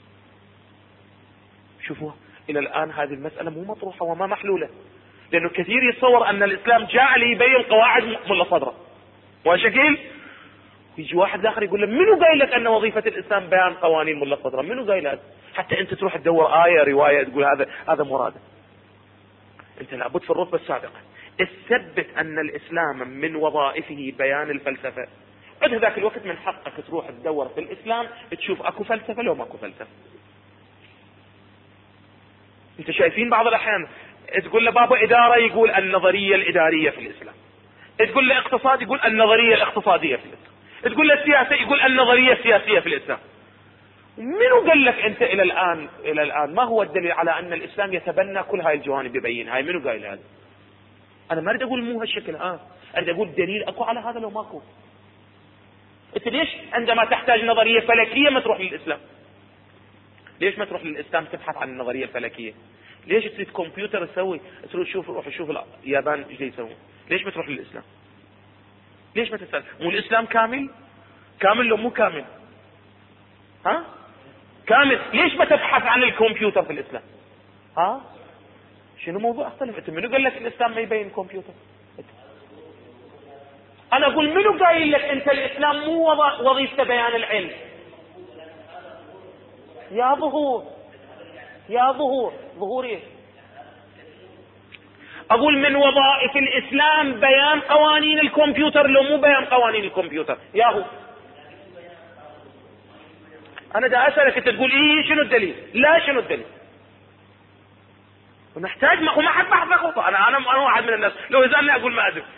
شوفوا الى الان هذه المسألة مو مطروحة وما محلولة، لانه كثير يتصور ان الاسلام جاء ليبين قواعد ملا صدره وشكل. يجي واحد اخر يقول له منو قايل لك ان وظيفة الاسلام بيان قوانين ملا صدره؟ منو قايل لك؟ حتى انت تروح تدور آية رواية تقول هذا مراد. انت لابد في الرتبة السابقة تثبت ان الاسلام من وظائفه بيان الفلسفة، عند ذاك الوقت من حقك تروح تدور في الاسلام تشوف اكو فلسفة لو ماكو فلسفة. انت شايفين بعض الاحيان تقول له بابا ادارة يقول النظرية الادارية في الاسلام، تقول له اقتصاد يقول النظرية الاقتصادية في الاسلام، تقول له سياسة يقول النظرية السياسية في الاسلام. منو قال لك انت الى الان ما هو الدليل على ان الاسلام يتبنى كل هاي الجوانب يبين هاي؟ منو قايل هذا؟ انا ما اريد اقول مو هالشكل، اريد اقول دليل اكو على هذا لو ماكو. انت ليش عندما تحتاج نظرية فلكية ما تروح للاسلام؟ ليش ما تروح للاسلام تبحث عن النظرية الفلكية؟ ليش تريد كمبيوتر تسوي تشوف روح شوف اليابان ايش يسوون؟ ليش ما تروح للاسلام؟ ليش ما تسأل؟ مو الاسلام كامل لو مو كامل؟ كامل. ليش ما تبحث عن الكمبيوتر في الاسلام؟ شنو موضوع اختلف؟ انت منو قال لك الاسلام ما يبين الكمبيوتر؟ انا اقول منو قايل لك انت الاسلام مو وظيفته بيان العلم؟ يا ظهور ايه؟ اقول من وظائف الاسلام بيان قوانين الكمبيوتر لو مو بيان قوانين الكمبيوتر؟ ياهو انا دا اسالك انت تقول ايه شنو الدليل؟ لا شنو الدليل؟ ونحتاج ما حد بحث خطأ. انا واحد من الناس لو يزالني اقول ما ادري.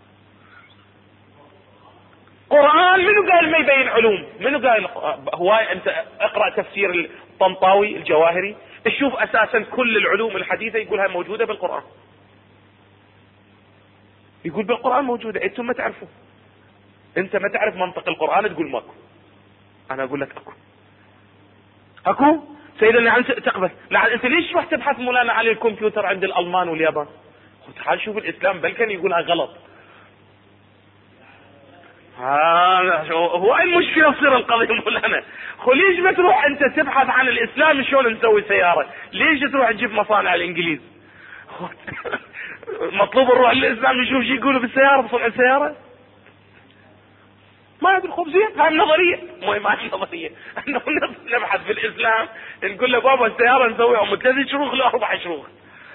قرآن منو قال ما يبين علوم؟ منو قال؟ هواي انت اقرأ تفسير الطنطاوي الجواهري تشوف اساسا كل العلوم الحديثة يقولها موجودة بالقرآن، يقول بالقرآن موجودة. انتم ما تعرفوا، انت ما تعرف منطق القرآن تقول ماكو. انا اقول لك اكو سيدنا انت تقبل. لا انت ليش رحت تبحث مولانا عن الكمبيوتر عند الالمان واليابان؟ تعال شوف الاسلام بل كان يقولها غلط. هو المشكلة تصير القضية مولانا. ليش ما تروح انت تبحث عن الاسلام شلون نسوي سيارة؟ ليش تروح تجيب مصانع الانجليز؟ مطلوب نروح للاسلام نشوف شو يقولوا بالسيارة بصنع السيارة؟ ما يدري خبزين. هاي نظرية ما هي نظرية. نبحث في الاسلام نقول له بابا السيارة نسويها من 3 شروخ ل 4 شروخ.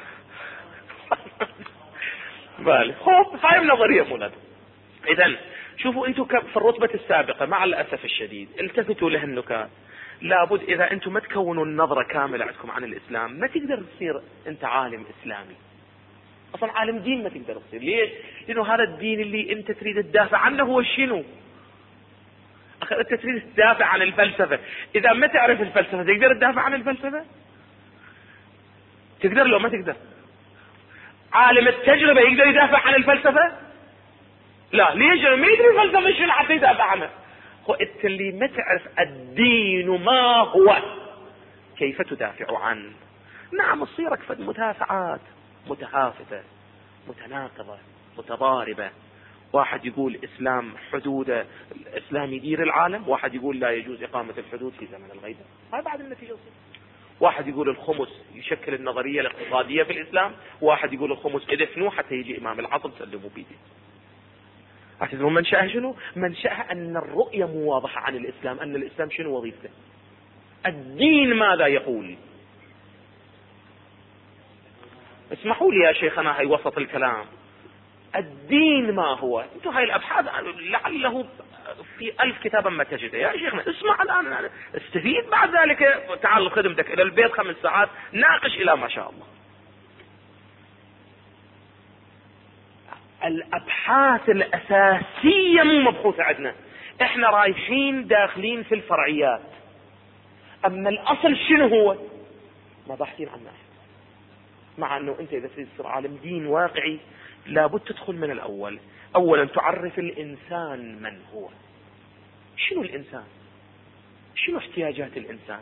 بالي هاي نظرية مولانا. اذا شوفوا انتم في الرتبة السابقة مع الاسف الشديد التفتوا له النكات. لابد اذا انتم ما تكونوا النظرة كاملة عندكم عن الاسلام ما تقدر تصير انت عالم اسلامي. اصلا عالم دين ما تقدر تصير. ليش؟ لانه هذا الدين اللي انت تريد تدافع عنه هو شنو؟ انت تريد تدافع عن الفلسفة. اذا ما تعرف الفلسفة تقدر تدافع عن الفلسفة؟ تقدر لو ما تقدر؟ عالم التجربة يقدر يدافع عن الفلسفة؟ لا. ليش؟ ما يدري الفلسفة شنو حتى يدافع عنها. انت اللي ما تعرف الدين ما هو كيف تدافع عنه. نعم تصيرك فد مدافعات متهافتة متناقضة متضاربة. واحد يقول الاسلام حدوده الاسلام يدير العالم، واحد يقول لا يجوز اقامة الحدود في زمن الغيبة. هاي بعد النتيجة تصير. واحد يقول الخمس يشكل النظرية الاقتصادية في الاسلام، واحد يقول الخمس ادفنوه حتى يجي امام العصر سلموا بيده. اعتذروا منشأها شنو؟ منشأها ان الرؤية مو واضحة عن الاسلام، ان الاسلام شنو وظيفته، الدين ماذا يقول. اسمحوا لي يا شيخنا هاي وسط الكلام، الدين ما هو؟ انتو هاي الابحاث لعله في 1000 كتابا ما تجده. يا شيخنا اسمع الان استفيد بعد ذلك تعال خدمتك الى البيت 5 ساعات ناقش الى ما شاء الله. الابحاث الاساسية مو مبحوثة عندنا، احنا رايحين داخلين في الفرعيات. اما الاصل شنو هو ما باحثين عنه. مع انه انت اذا تريد تصير عالم دين واقعي لابد تدخل من الاول. اولا تعرف الانسان من هو. شنو الانسان؟ شنو احتياجات الانسان؟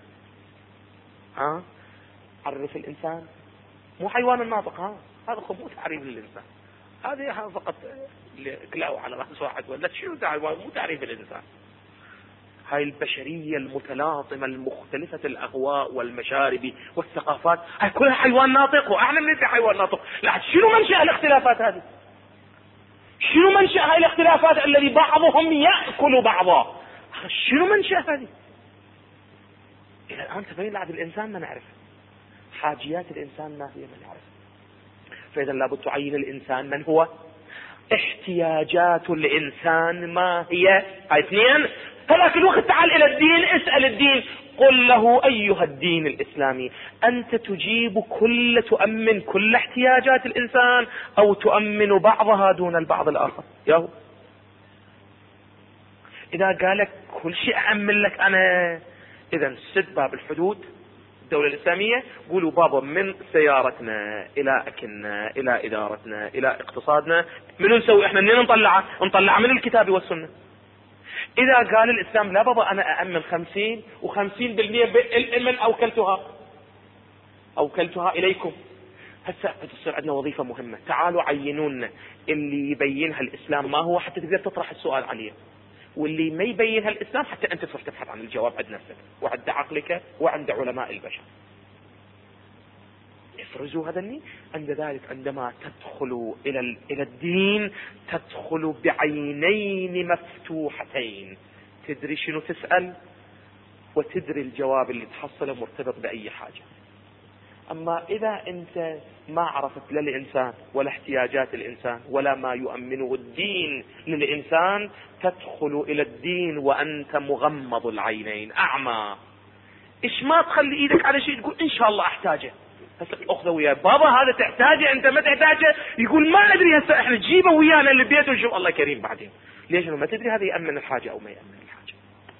عرف الانسان. مو حيوان الناطق، هذا مو تعريف للانسان. هذه فقط كلاو على راس واحد ولا شنو مو تعريف الانسان. هاي البشرية المتلاطمة المختلفة الاهواء والمشارب والثقافات هاي كلها حيوان ناطق، واحنا بندري حيوان ناطق. لا شنو منشأ الاختلافات هذه؟ شنو منشأ هاي الاختلافات الذي بعضهم يأكل بعضا؟ شنو منشأ هذه؟ الى الان تبين بعد الانسان ما نعرف، حاجيات الانسان ما هي ما نعرف. فإذا لابد تعين الإنسان من هو، احتياجات الإنسان ما هي. اثنين، فلكن الوقت تعال إلى الدين، اسأل الدين، قل له أيها الدين الإسلامي أنت تؤمن كل احتياجات الإنسان أو تؤمن بعضها دون البعض الآخر؟ ياهو إذا قالك كل شيء أأمن لك أنا، إذا سد باب الحدود الدولة الإسلامية، قولوا بابا من سيارتنا إلى أكلنا إلى إدارتنا إلى اقتصادنا من نسوي إحنا؟ منين نطلع من الكتاب والسنة. إذا قال الإسلام لا بابا أنا أأمن 50 و50% من أوكلتها إليكم، هسه بتصير عندنا وظيفة مهمة، تعالوا عينونا اللي يبينها الإسلام ما هو حتى تقدر تطرح السؤال عليه، واللي ما يبينها الإسلام حتى أنت تروح تبحث عن الجواب عند نفسك وعند عقلك وعند علماء البشر. افرزوا هذا النية. عند ذلك عندما تدخلوا إلى الدين تدخلوا بعينين مفتوحتين، تدري شنو تسأل وتدري الجواب اللي تحصله مرتبط بأي حاجة. أما إذا أنت ما عرفت لا الإنسان ولا احتياجات الإنسان ولا ما يؤمنه الدين للإنسان، تدخل إلى الدين وأنت مغمض العينين أعمى. إيش ما تخلي إيدك على شيء تقول إن شاء الله أحتاجه، هسه أخذه وياه بابا هذا تحتاجه أنت ما تحتاجه، يقول ما أدري هسه إحنا جيبه ويانا للبيت ونشوف الله كريم بعدين. ليش؟ ما تدري هذا يأمن الحاجة أو ما يأمن الحاجة.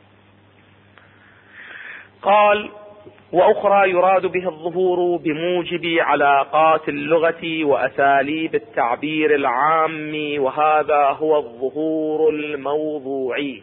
قال وأخرى يراد به الظهور بموجب علاقات اللغة وأساليب التعبير العام، وهذا هو الظهور الموضوعي.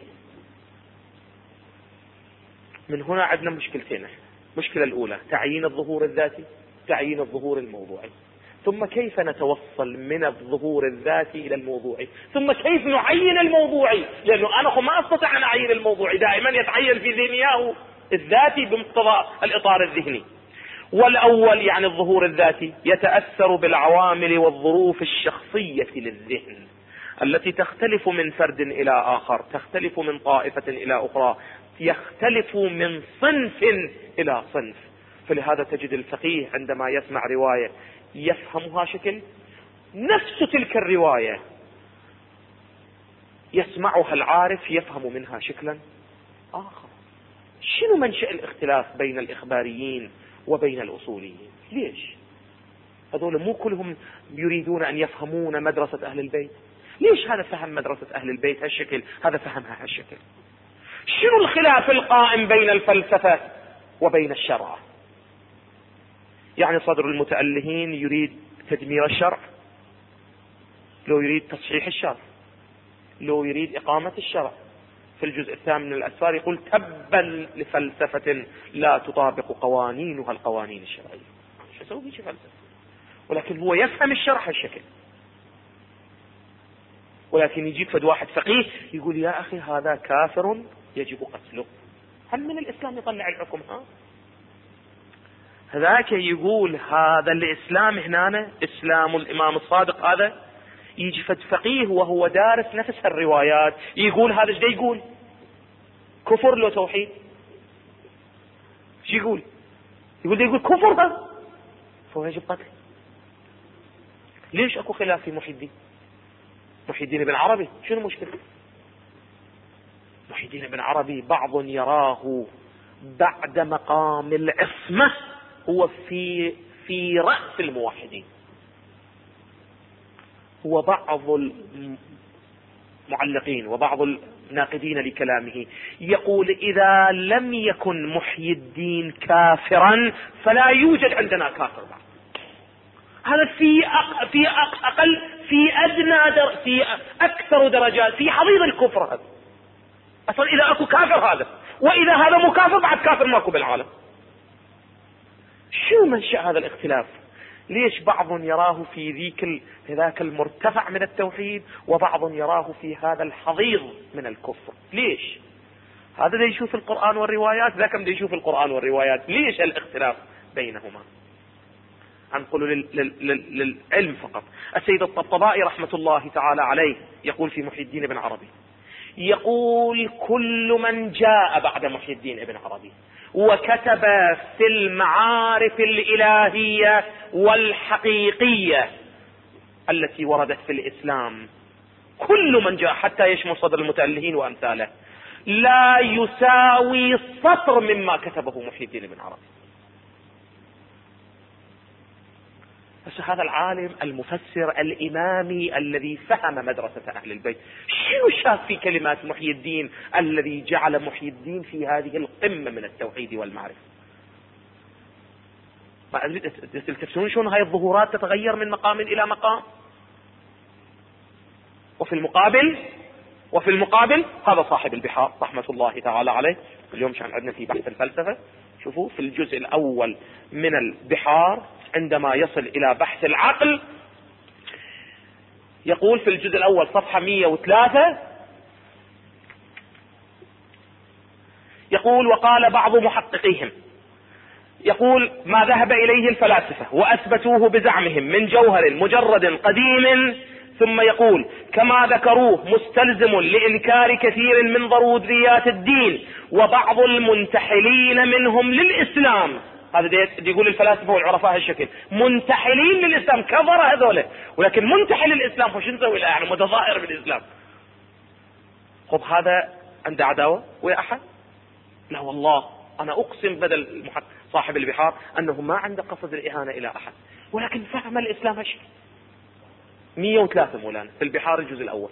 من هنا عندنا مشكلتين. المشكلة الأولى تعيين الظهور الذاتي، تعيين الظهور الموضوعي، ثم كيف نتوصل من الظهور الذاتي إلى الموضوعي، ثم كيف نعين الموضوعي، لأنه أنا ما أستطيع أن أعين الموضوعي، دائما يتعين في ذهني الذاتي بمقتضى الإطار الذهني. والأول يعني الظهور الذاتي يتأثر بالعوامل والظروف الشخصية للذهن التي تختلف من فرد إلى آخر، تختلف من طائفة إلى أخرى، يختلف من صنف إلى صنف. فلهذا تجد الفقيه عندما يسمع رواية يفهمها شكل، نفس تلك الرواية يسمعها العارف يفهم منها شكلا آخر. شنو منشأ الاختلاف بين الإخباريين وبين الأصوليين؟ ليش؟ هذول مو كلهم يريدون أن يفهمون مدرسة أهل البيت؟ ليش هذا فهم مدرسة أهل البيت هالشكل، هذا فهمها هالشكل؟ شنو الخلاف القائم بين الفلسفة وبين الشرع؟ يعني صدر المتألهين يريد تدمير الشرع، لو يريد تصحيح الشرع، لو يريد إقامة الشرع. في الجزء الثامن من الأسفار يقول تبا لفلسفة لا تطابق قوانينها القوانين الشرعية. شو يسوي بيش فلسفة؟ ولكن هو يفهم الشرع هالشكل. ولكن يجيك فد واحد فقيه يقول يا أخي هذا كافر يجب قتله، هل من الإسلام يطلع الحكم؟ هذاك يقول هذا الإسلام هنا إسلام الإمام الصادق، هذا يجي فد فقيه وهو دارس نفس الروايات يقول هذا ايش يقول؟ كفر لو توحيد؟ شو يقول؟ يقول كفر هذا، فهو يجب قتله. ليش اكو خلاف في محي الدين بن عربي؟ شنو المشكلة؟ محي الدين بن عربي بعض يراه بعد مقام العصمة هو في رأس الموحدين. هو بعض المعلقين وبعض الناقدين لكلامه يقول إذا لم يكن محي الدين كافرا فلا يوجد عندنا كافر بعد. هذا في أقل، في أدنى، في أكثر درجات، في حضيض الكفر. هذا أصلا إذا أكو كافر هذا، وإذا هذا مكافر بعد كافر ماكو بالعالم. شو منشأ هذا الاختلاف؟ ليش بعض يراه في ذاك المرتفع من التوحيد وبعض يراه في هذا الحضيض من الكفر؟ ليش؟ هذا دا يشوف القرآن والروايات، ذاك دا يشوف القرآن والروايات. ليش الاختلاف بينهما؟ أنقل للعلم فقط. السيد الطبطبائي رحمة الله تعالى عليه يقول في محي الدين بن عربي، يقول كل من جاء بعد محي الدين بن عربي وكتب في المعارف الإلهية والحقيقية التي وردت في الإسلام، كل من جاء حتى يشمل صدر المتألهين وأمثاله، لا يساوي سطر مما كتبه محي الدين بن عربي. بس هذا العالم المفسر الإمامي الذي فهم مدرسة أهل البيت، شنو شاف في كلمات محي الدين الذي جعل محي الدين في هذه القمة من التوحيد والمعرفة؟ تلتفتون شلون هاي الظهورات تتغير من مقام إلى مقام. وفي المقابل هذا صاحب البحار رحمة الله تعالى عليه. اليوم كان عندنا في بحث الفلسفة، شوفوا في الجزء الأول من البحار عندما يصل إلى بحث العقل، يقول في الجزء الأول صفحة 103، يقول: وقال بعض محققيهم، يقول: ما ذهب إليه الفلاسفة وأثبتوه بزعمهم من جوهر مجرد قديم، ثم يقول: كما ذكروه مستلزم لإنكار كثير من ضروريات الدين وبعض المنتحلين منهم للإسلام. هذا يقول الفلاسفة والعرفاء هالشكل، منتحلين للإسلام، كفر هذول، ولكن منتحل للإسلام فش نسوي له؟ يعني متظاهر بالإسلام. خب هذا عنده عداوة ويا أحد؟ لا والله، أنا أقسم بدل صاحب البحار أنه ما عنده قصد الإهانة إلى أحد، ولكن فهم الإسلام هالشكل. 103 مولانا في البحار الجزء الأول.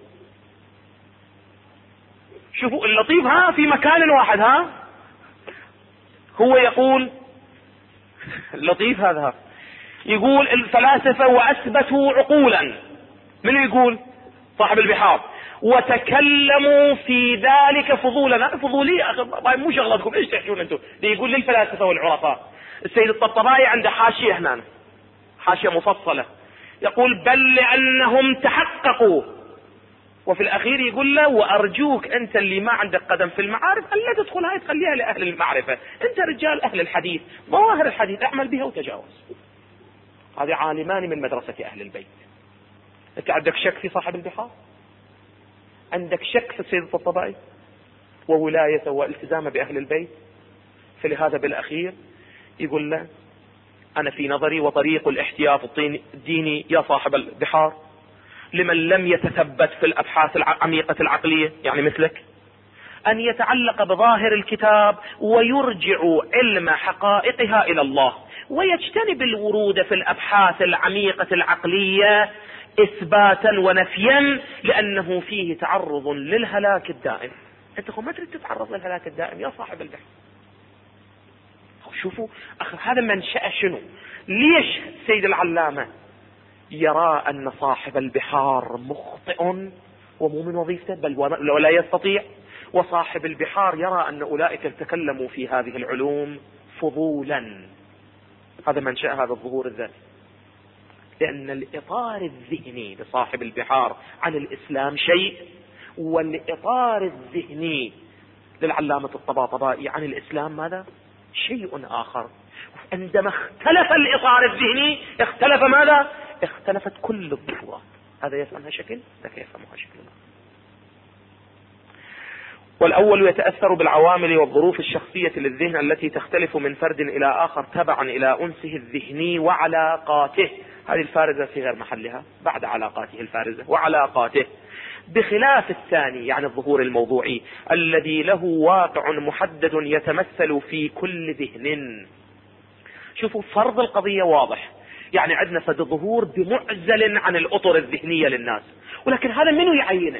شوفوا اللطيف، في مكان واحد هو يقول اللطيف هذا، يقول الفلاسفة وأثبتوا عقولا. من يقول؟ صاحب البحار. وتكلموا في ذلك فضولا. فضولية مو شغلتكم، ايش تحكون انتم؟ يقول للفلاسفة والعرفاء. السيد الطبطبائي عنده حاشية هنا، حاشية مفصلة، يقول: بل لأنهم تحققوا. وفي الأخير يقول له: وأرجوك أنت اللي ما عندك قدم في المعارف ألا تدخل هاي، تخليها لأهل المعرفة، أنت رجال أهل الحديث، ظواهر الحديث اعمل بها وتجاوز. هذه عالمان من مدرسة أهل البيت. أنت عندك شك في صاحب البحار؟ عندك شك في السيد الطبطبائي وولايته والتزامه بأهل البيت؟ فلهذا بالأخير يقول له: أنا في نظري وطريق الاحتياط الديني يا صاحب البحار لمن لم يتثبت في الأبحاث العميقة العقلية، يعني مثلك، أن يتعلق بظاهر الكتاب ويرجع علم حقائقها إلى الله، ويجتنب الورود في الأبحاث العميقة العقلية إثباتا ونفيا، لأنه فيه تعرض للهلاك الدائم. أنت ما تريد تتعرض للهلاك الدائم يا صاحب البحث. شوفوا هذا منشأ شنو؟ ليش سيد العلامة يرى أن صاحب البحار مخطئ ومو من وظيفته بل ولا يستطيع، وصاحب البحار يرى أن أولئك تكلموا في هذه العلوم فضولا؟ هذا منشأ هذا الظهور الذاتي. لأن الإطار الذهني لصاحب البحار عن الإسلام شيء، والإطار الذهني للعلامة الطباطبائي عن الإسلام ماذا؟ شيء آخر. عندما اختلف الإطار الذهني اختلف ماذا؟ اختلفت كل الظهورات. هذا يفهمها شكل، ذاك يفهمها شكل. والأول يتأثر بالعوامل والظروف الشخصية للذهن التي تختلف من فرد إلى آخر تبعا إلى أنسه الذهني وعلاقاته. هذه الفارزة في غير محلها بعد علاقاته الفارزة وعلاقاته، بخلاف الثاني يعني الظهور الموضوعي الذي له واقع محدد يتمثل في كل ذهن. شوفوا فرض القضية واضح، يعني عندنا فد ظهور بمعزل عن الأطر الذهنية للناس، ولكن هذا منو يعينه؟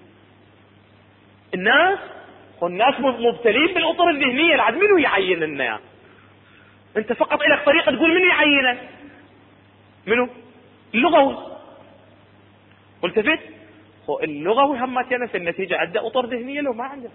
الناس، والناس مبتلين بالأطر الذهنية، العد منو يعين الناس؟ انت فقط لك طريقة تقول منو يعينه؟ منو؟ اللغوي. والتفت اللغوي همتنا في النتيجة عنده أطر ذهنية لو ما عنده.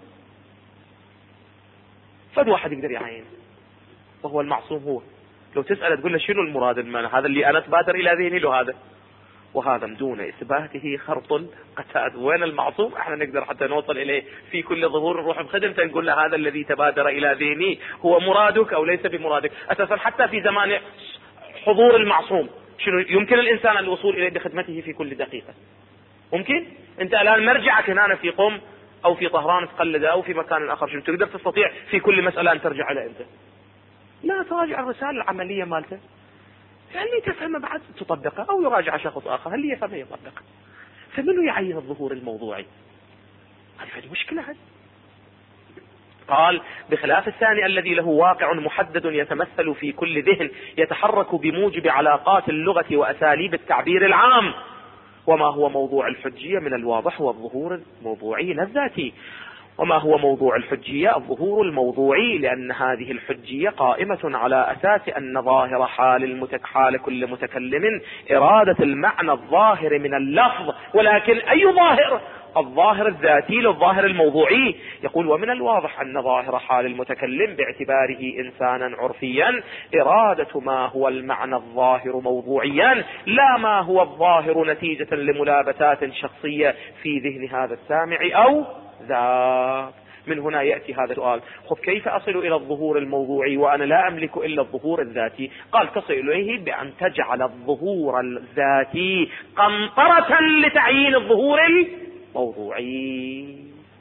فد واحد يقدر يعين وهو المعصوم. هو لو تسأل تقول له شنو المراد المعنى هذا اللي أنا تبادر إلى ذهني له هذا، وهذا دون إثباته خرط قتاد. وين المعصوم؟ احنا نقدر حتى نوصل إليه في كل ظهور نروح بخدمته نقول له هذا الذي تبادر إلى ذهني هو مرادك أو ليس بمرادك. أساسا حتى في زمان حضور المعصوم شنو يمكن الإنسان الوصول إليه بخدمته في كل دقيقة؟ ممكن؟ أنت الآن مرجعك هنا في قم أو في طهران تقلده أو في مكان آخر، شنو تقدر تستطيع في كل مسألة أن ترجع إلى أنت؟ لا، تراجع الرسالة العملية مالته. اللي تفهم بعد تطبقه أو يراجع شخص آخر، هل يفهم يطبقه. فمنه يعين الظهور الموضوعي؟ هذه مشكلة. هذه قال بخلاف الثاني الذي له واقع محدد يتمثل في كل ذهن يتحرك بموجب علاقات اللغة وأساليب التعبير العام. وما هو موضوع الحجية؟ من الواضح هو الظهور الموضوعي لا الذاتي. وما هو موضوع الحجية؟ الظهور الموضوعي، لأن هذه الحجية قائمة على أساس أن ظاهر حال كل متكلم إرادة المعنى الظاهر من اللفظ. ولكن أي ظاهر؟ الظاهر الذاتي للظاهر الموضوعي. يقول ومن الواضح أن ظاهر حال المتكلم باعتباره إنسانا عرفيا إرادة ما هو المعنى الظاهر موضوعيا، لا ما هو الظاهر نتيجة لملابسات شخصية في ذهن هذا السامع أو ذاك. من هنا يأتي هذا السؤال: خذ كيف أصل إلى الظهور الموضوعي وأنا لا أملك إلا الظهور الذاتي؟ قال تصل إليه بأن تجعل الظهور الذاتي قنطرة لتعيين الظهور الموضوعي.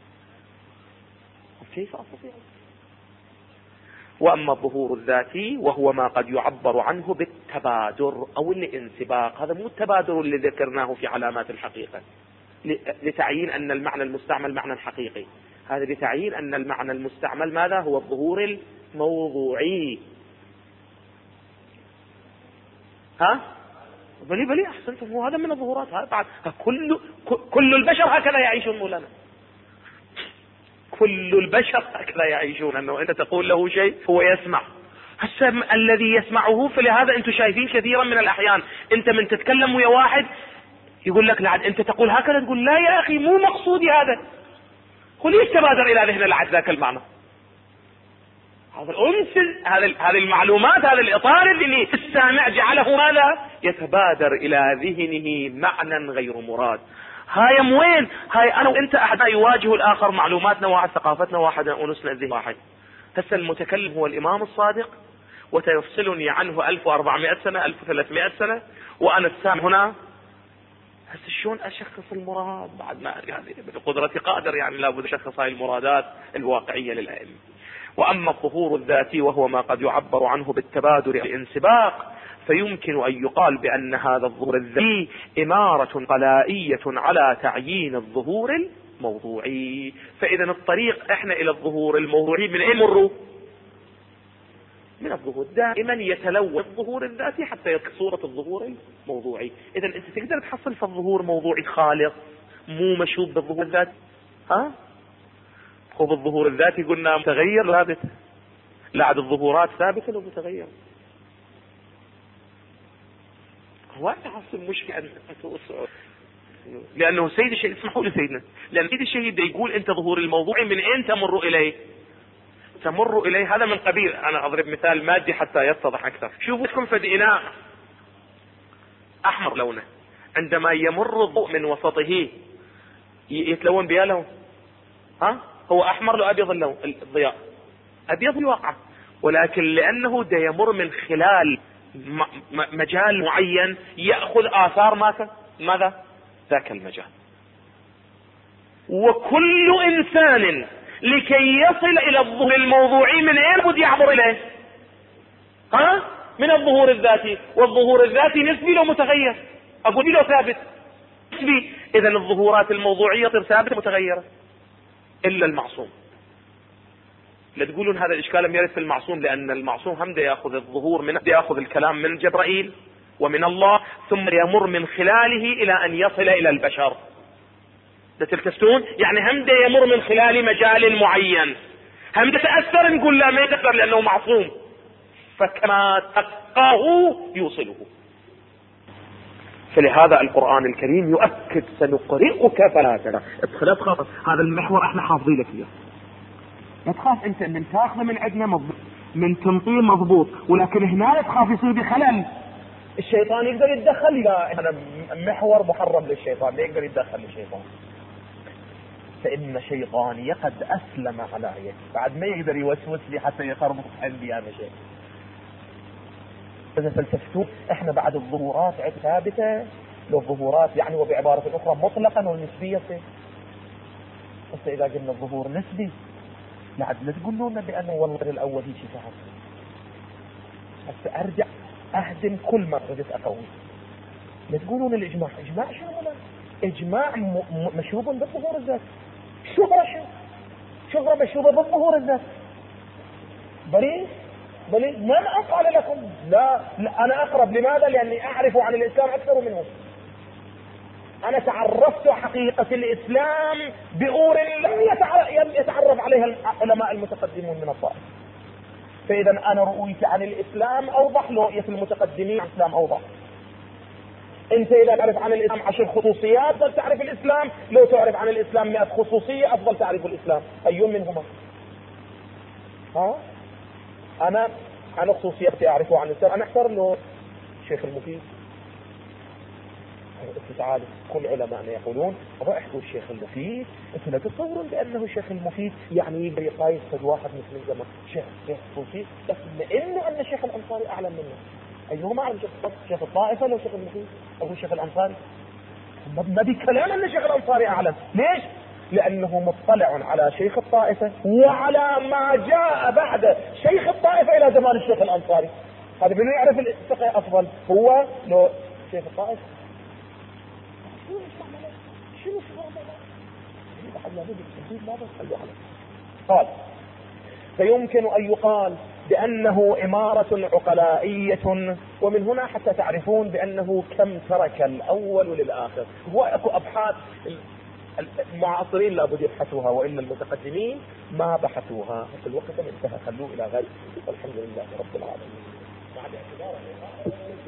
كيف أستطيع؟ وأما الظهور الذاتي وهو ما قد يعبر عنه بالتبادر أو الانسباق، هذا مو التبادر اللي ذكرناه في علامات الحقيقة لتعيين أن المعنى المستعمل معنى حقيقي، هذا لتعيين أن المعنى المستعمل ماذا؟ هو الظهور الموضوعي. ها؟ بلي أحسنتم، هو هذا من الظهورات. هذا بعد كل البشر هكذا يعيشون مولانا، كل البشر هكذا يعيشون، أنه أنت تقول له شيء هو يسمع هسه الذي يسمعه. فلهذا أنتم شايفين كثيرا من الأحيان أنت من تتكلم ويا واحد يقول لك لعد أنت تقول هكذا، تقول لا يا أخي مو مقصودي هذا، هو ليش تبادر إلى ذهن لعد ذاك المعنى؟ هذا الأنس، هذه المعلومات، هذا الإطار اللي السامع جعله ماذا؟ يتبادر إلى ذهنه معنى غير مراد. هاي وين؟ هاي أنا وأنت أحد يواجه الآخر، معلوماتنا واحد، ثقافتنا واحد، أنسنا الذهن واحد. هسه المتكلم هو الإمام الصادق وتفصلني عنه 1400 سنة 1300 سنة، وأنا السامع هنا. هسه شلون أشخص المراد؟ بعد ما يعني بقدرتي قادر، يعني لابد أشخص هاي المرادات الواقعية للأئمة. وأما الظهور الذاتي وهو ما قد يعبر عنه بالتبادر الانسباق، فيمكن أن يقال بأن هذا الظهور الذاتي إمارة قلائية على تعيين الظهور الموضوعي. فإذا الطريق إحنا إلى الظهور الموضوعي من أين مروا؟ من الظهور. دائما يتلون الظهور الذاتي حتى يصل صورة الظهور الموضوعي. إذا أنت تقدر تحصل في الظهور موضوعي خالص مو مشوب بالظهور الذاتي. ها؟ خذ الظهور الذاتي قلنا متغير ثابت، لا عاد الظهورات ثابتة ومتغيرة. هو تحصل مشكلة لأنه سيد الشيء، اسمحوا لي سيدنا، لأن سيد الشيء بده يقول أنت ظهور الموضوعي من أين تمر إليه؟ تمر إليه هذا من قبيل، أنا أضرب مثال مادي حتى يتضح أكثر. شوفوا لكم فد إناء أحمر لونه، عندما يمر الضوء من وسطه يتلون بها لون. ها؟ هو أحمر لو أبيض اللون، الضياء أبيض الواقع، ولكن لأنه دا يمر من خلال مجال معين يأخذ آثار ماذا؟ ذاك المجال. وكل إنسان لكي يصل إلى الظهور الموضوعي من أين بد يعبر إليه؟ ها؟ من الظهور الذاتي، والظهور الذاتي نسبي لو متغير، أقول له ثابت نسبي. إذن الظهورات الموضوعية ثابتة متغيرة إلا المعصوم. لا تقولون هذا الإشكال لم يرد في المعصوم، لأن المعصوم هم دا يأخذ الظهور من يأخذ الكلام من جبرائيل ومن الله، ثم يمر من خلاله إلى أن يصل إلى البشر. تلتفتون؟ يعني هم دا يمر من خلال مجال معين، هم دا تأثر، نقول لا ما يتأثر لأنه معصوم، فكما تلقاه يوصله. فلهذا القرآن الكريم يؤكد سنقرئك فلا تنسى. لا تخاف، هذا المحور احنا حافظين لك اياه. لا تخاف انت من تاخذه من عندنا مضبوط، من تنطيه مضبوط، ولكن هنا لا تخاف يصير بخلل. الشيطان يقدر يتدخل، لا انا محور محرم للشيطان، لا يقدر يتدخل للشيطان، فإن شيطاني قد أسلم على يدي، بعد ما يقدر يوسوس لي حتى يخربط عندي هذا شيء. إذا تلتفتون احنا بعد الظهورات ثابتة، لو الظهورات يعني وبعبارة أخرى مطلقا والنسبية. بس إذا قلنا الظهور نسبي لا تقولون بأنه والله الأول هي شيء فهم. بس أرجع اهدم كل ما ردت اقوي. لا تقولون الاجماع، اجماع شنو هذا؟ اجماع مشروب بالظهور الذات. شهرة شنو؟ شهرة مشروبة بالظهور الذات. بلي من قال لكم؟ لا انا اقرب. لماذا؟ لاني اعرف عن الاسلام اكثر منهم. انا تعرفت حقيقة الاسلام بأمور لم يتعرف عليها العلماء المتقدمون من الطائف. فاذا انا رؤيتي عن الاسلام اوضح، رؤية المتقدمين عن الاسلام اوضح. انت اذا تعرف عن الاسلام 10 خصوصيات افضل تعرف الاسلام، لو تعرف عن الاسلام 100 خصوصية افضل تعرف الاسلام. اي منهما؟ انا عن خصوصياتي اعرفه عن الاسلام. انا احترم له الشيخ المفيد. تعالوا كل علماءنا يقولون ابغى احكوا الشيخ المفيد. انتم لا تتصورون بانه الشيخ المفيد يعني يقدر يقايس واحد مثل الزمان شيخ صوفي، بس لانه ان الشيخ الانصاري اعلم منه. ايهما اعلم؟ شيخ الطائفه ولا الشيخ المفيد او الشيخ الانصاري؟ ما بكلام ان الشيخ الانصاري اعلم. ليش؟ لانه مطلع على شيخ الطائفه وعلى ما جاء بعد شيخ الطائفه الى زمان الشيخ الانصاري. هذا من يعرف الفقه افضل، هو لو شيخ الطائفه. قال فيمكن أن يقال بأنه إمارة عقلائية، ومن هنا حتى تعرفون بأنه كم ترك الأول للآخر. هو أكو أبحاث المعاصرين لابد يبحثوها، وإلا المتقدمين ما بحثوها. الوقت انتهى، خلوه إلى غد. والحمد لله رب العالمين.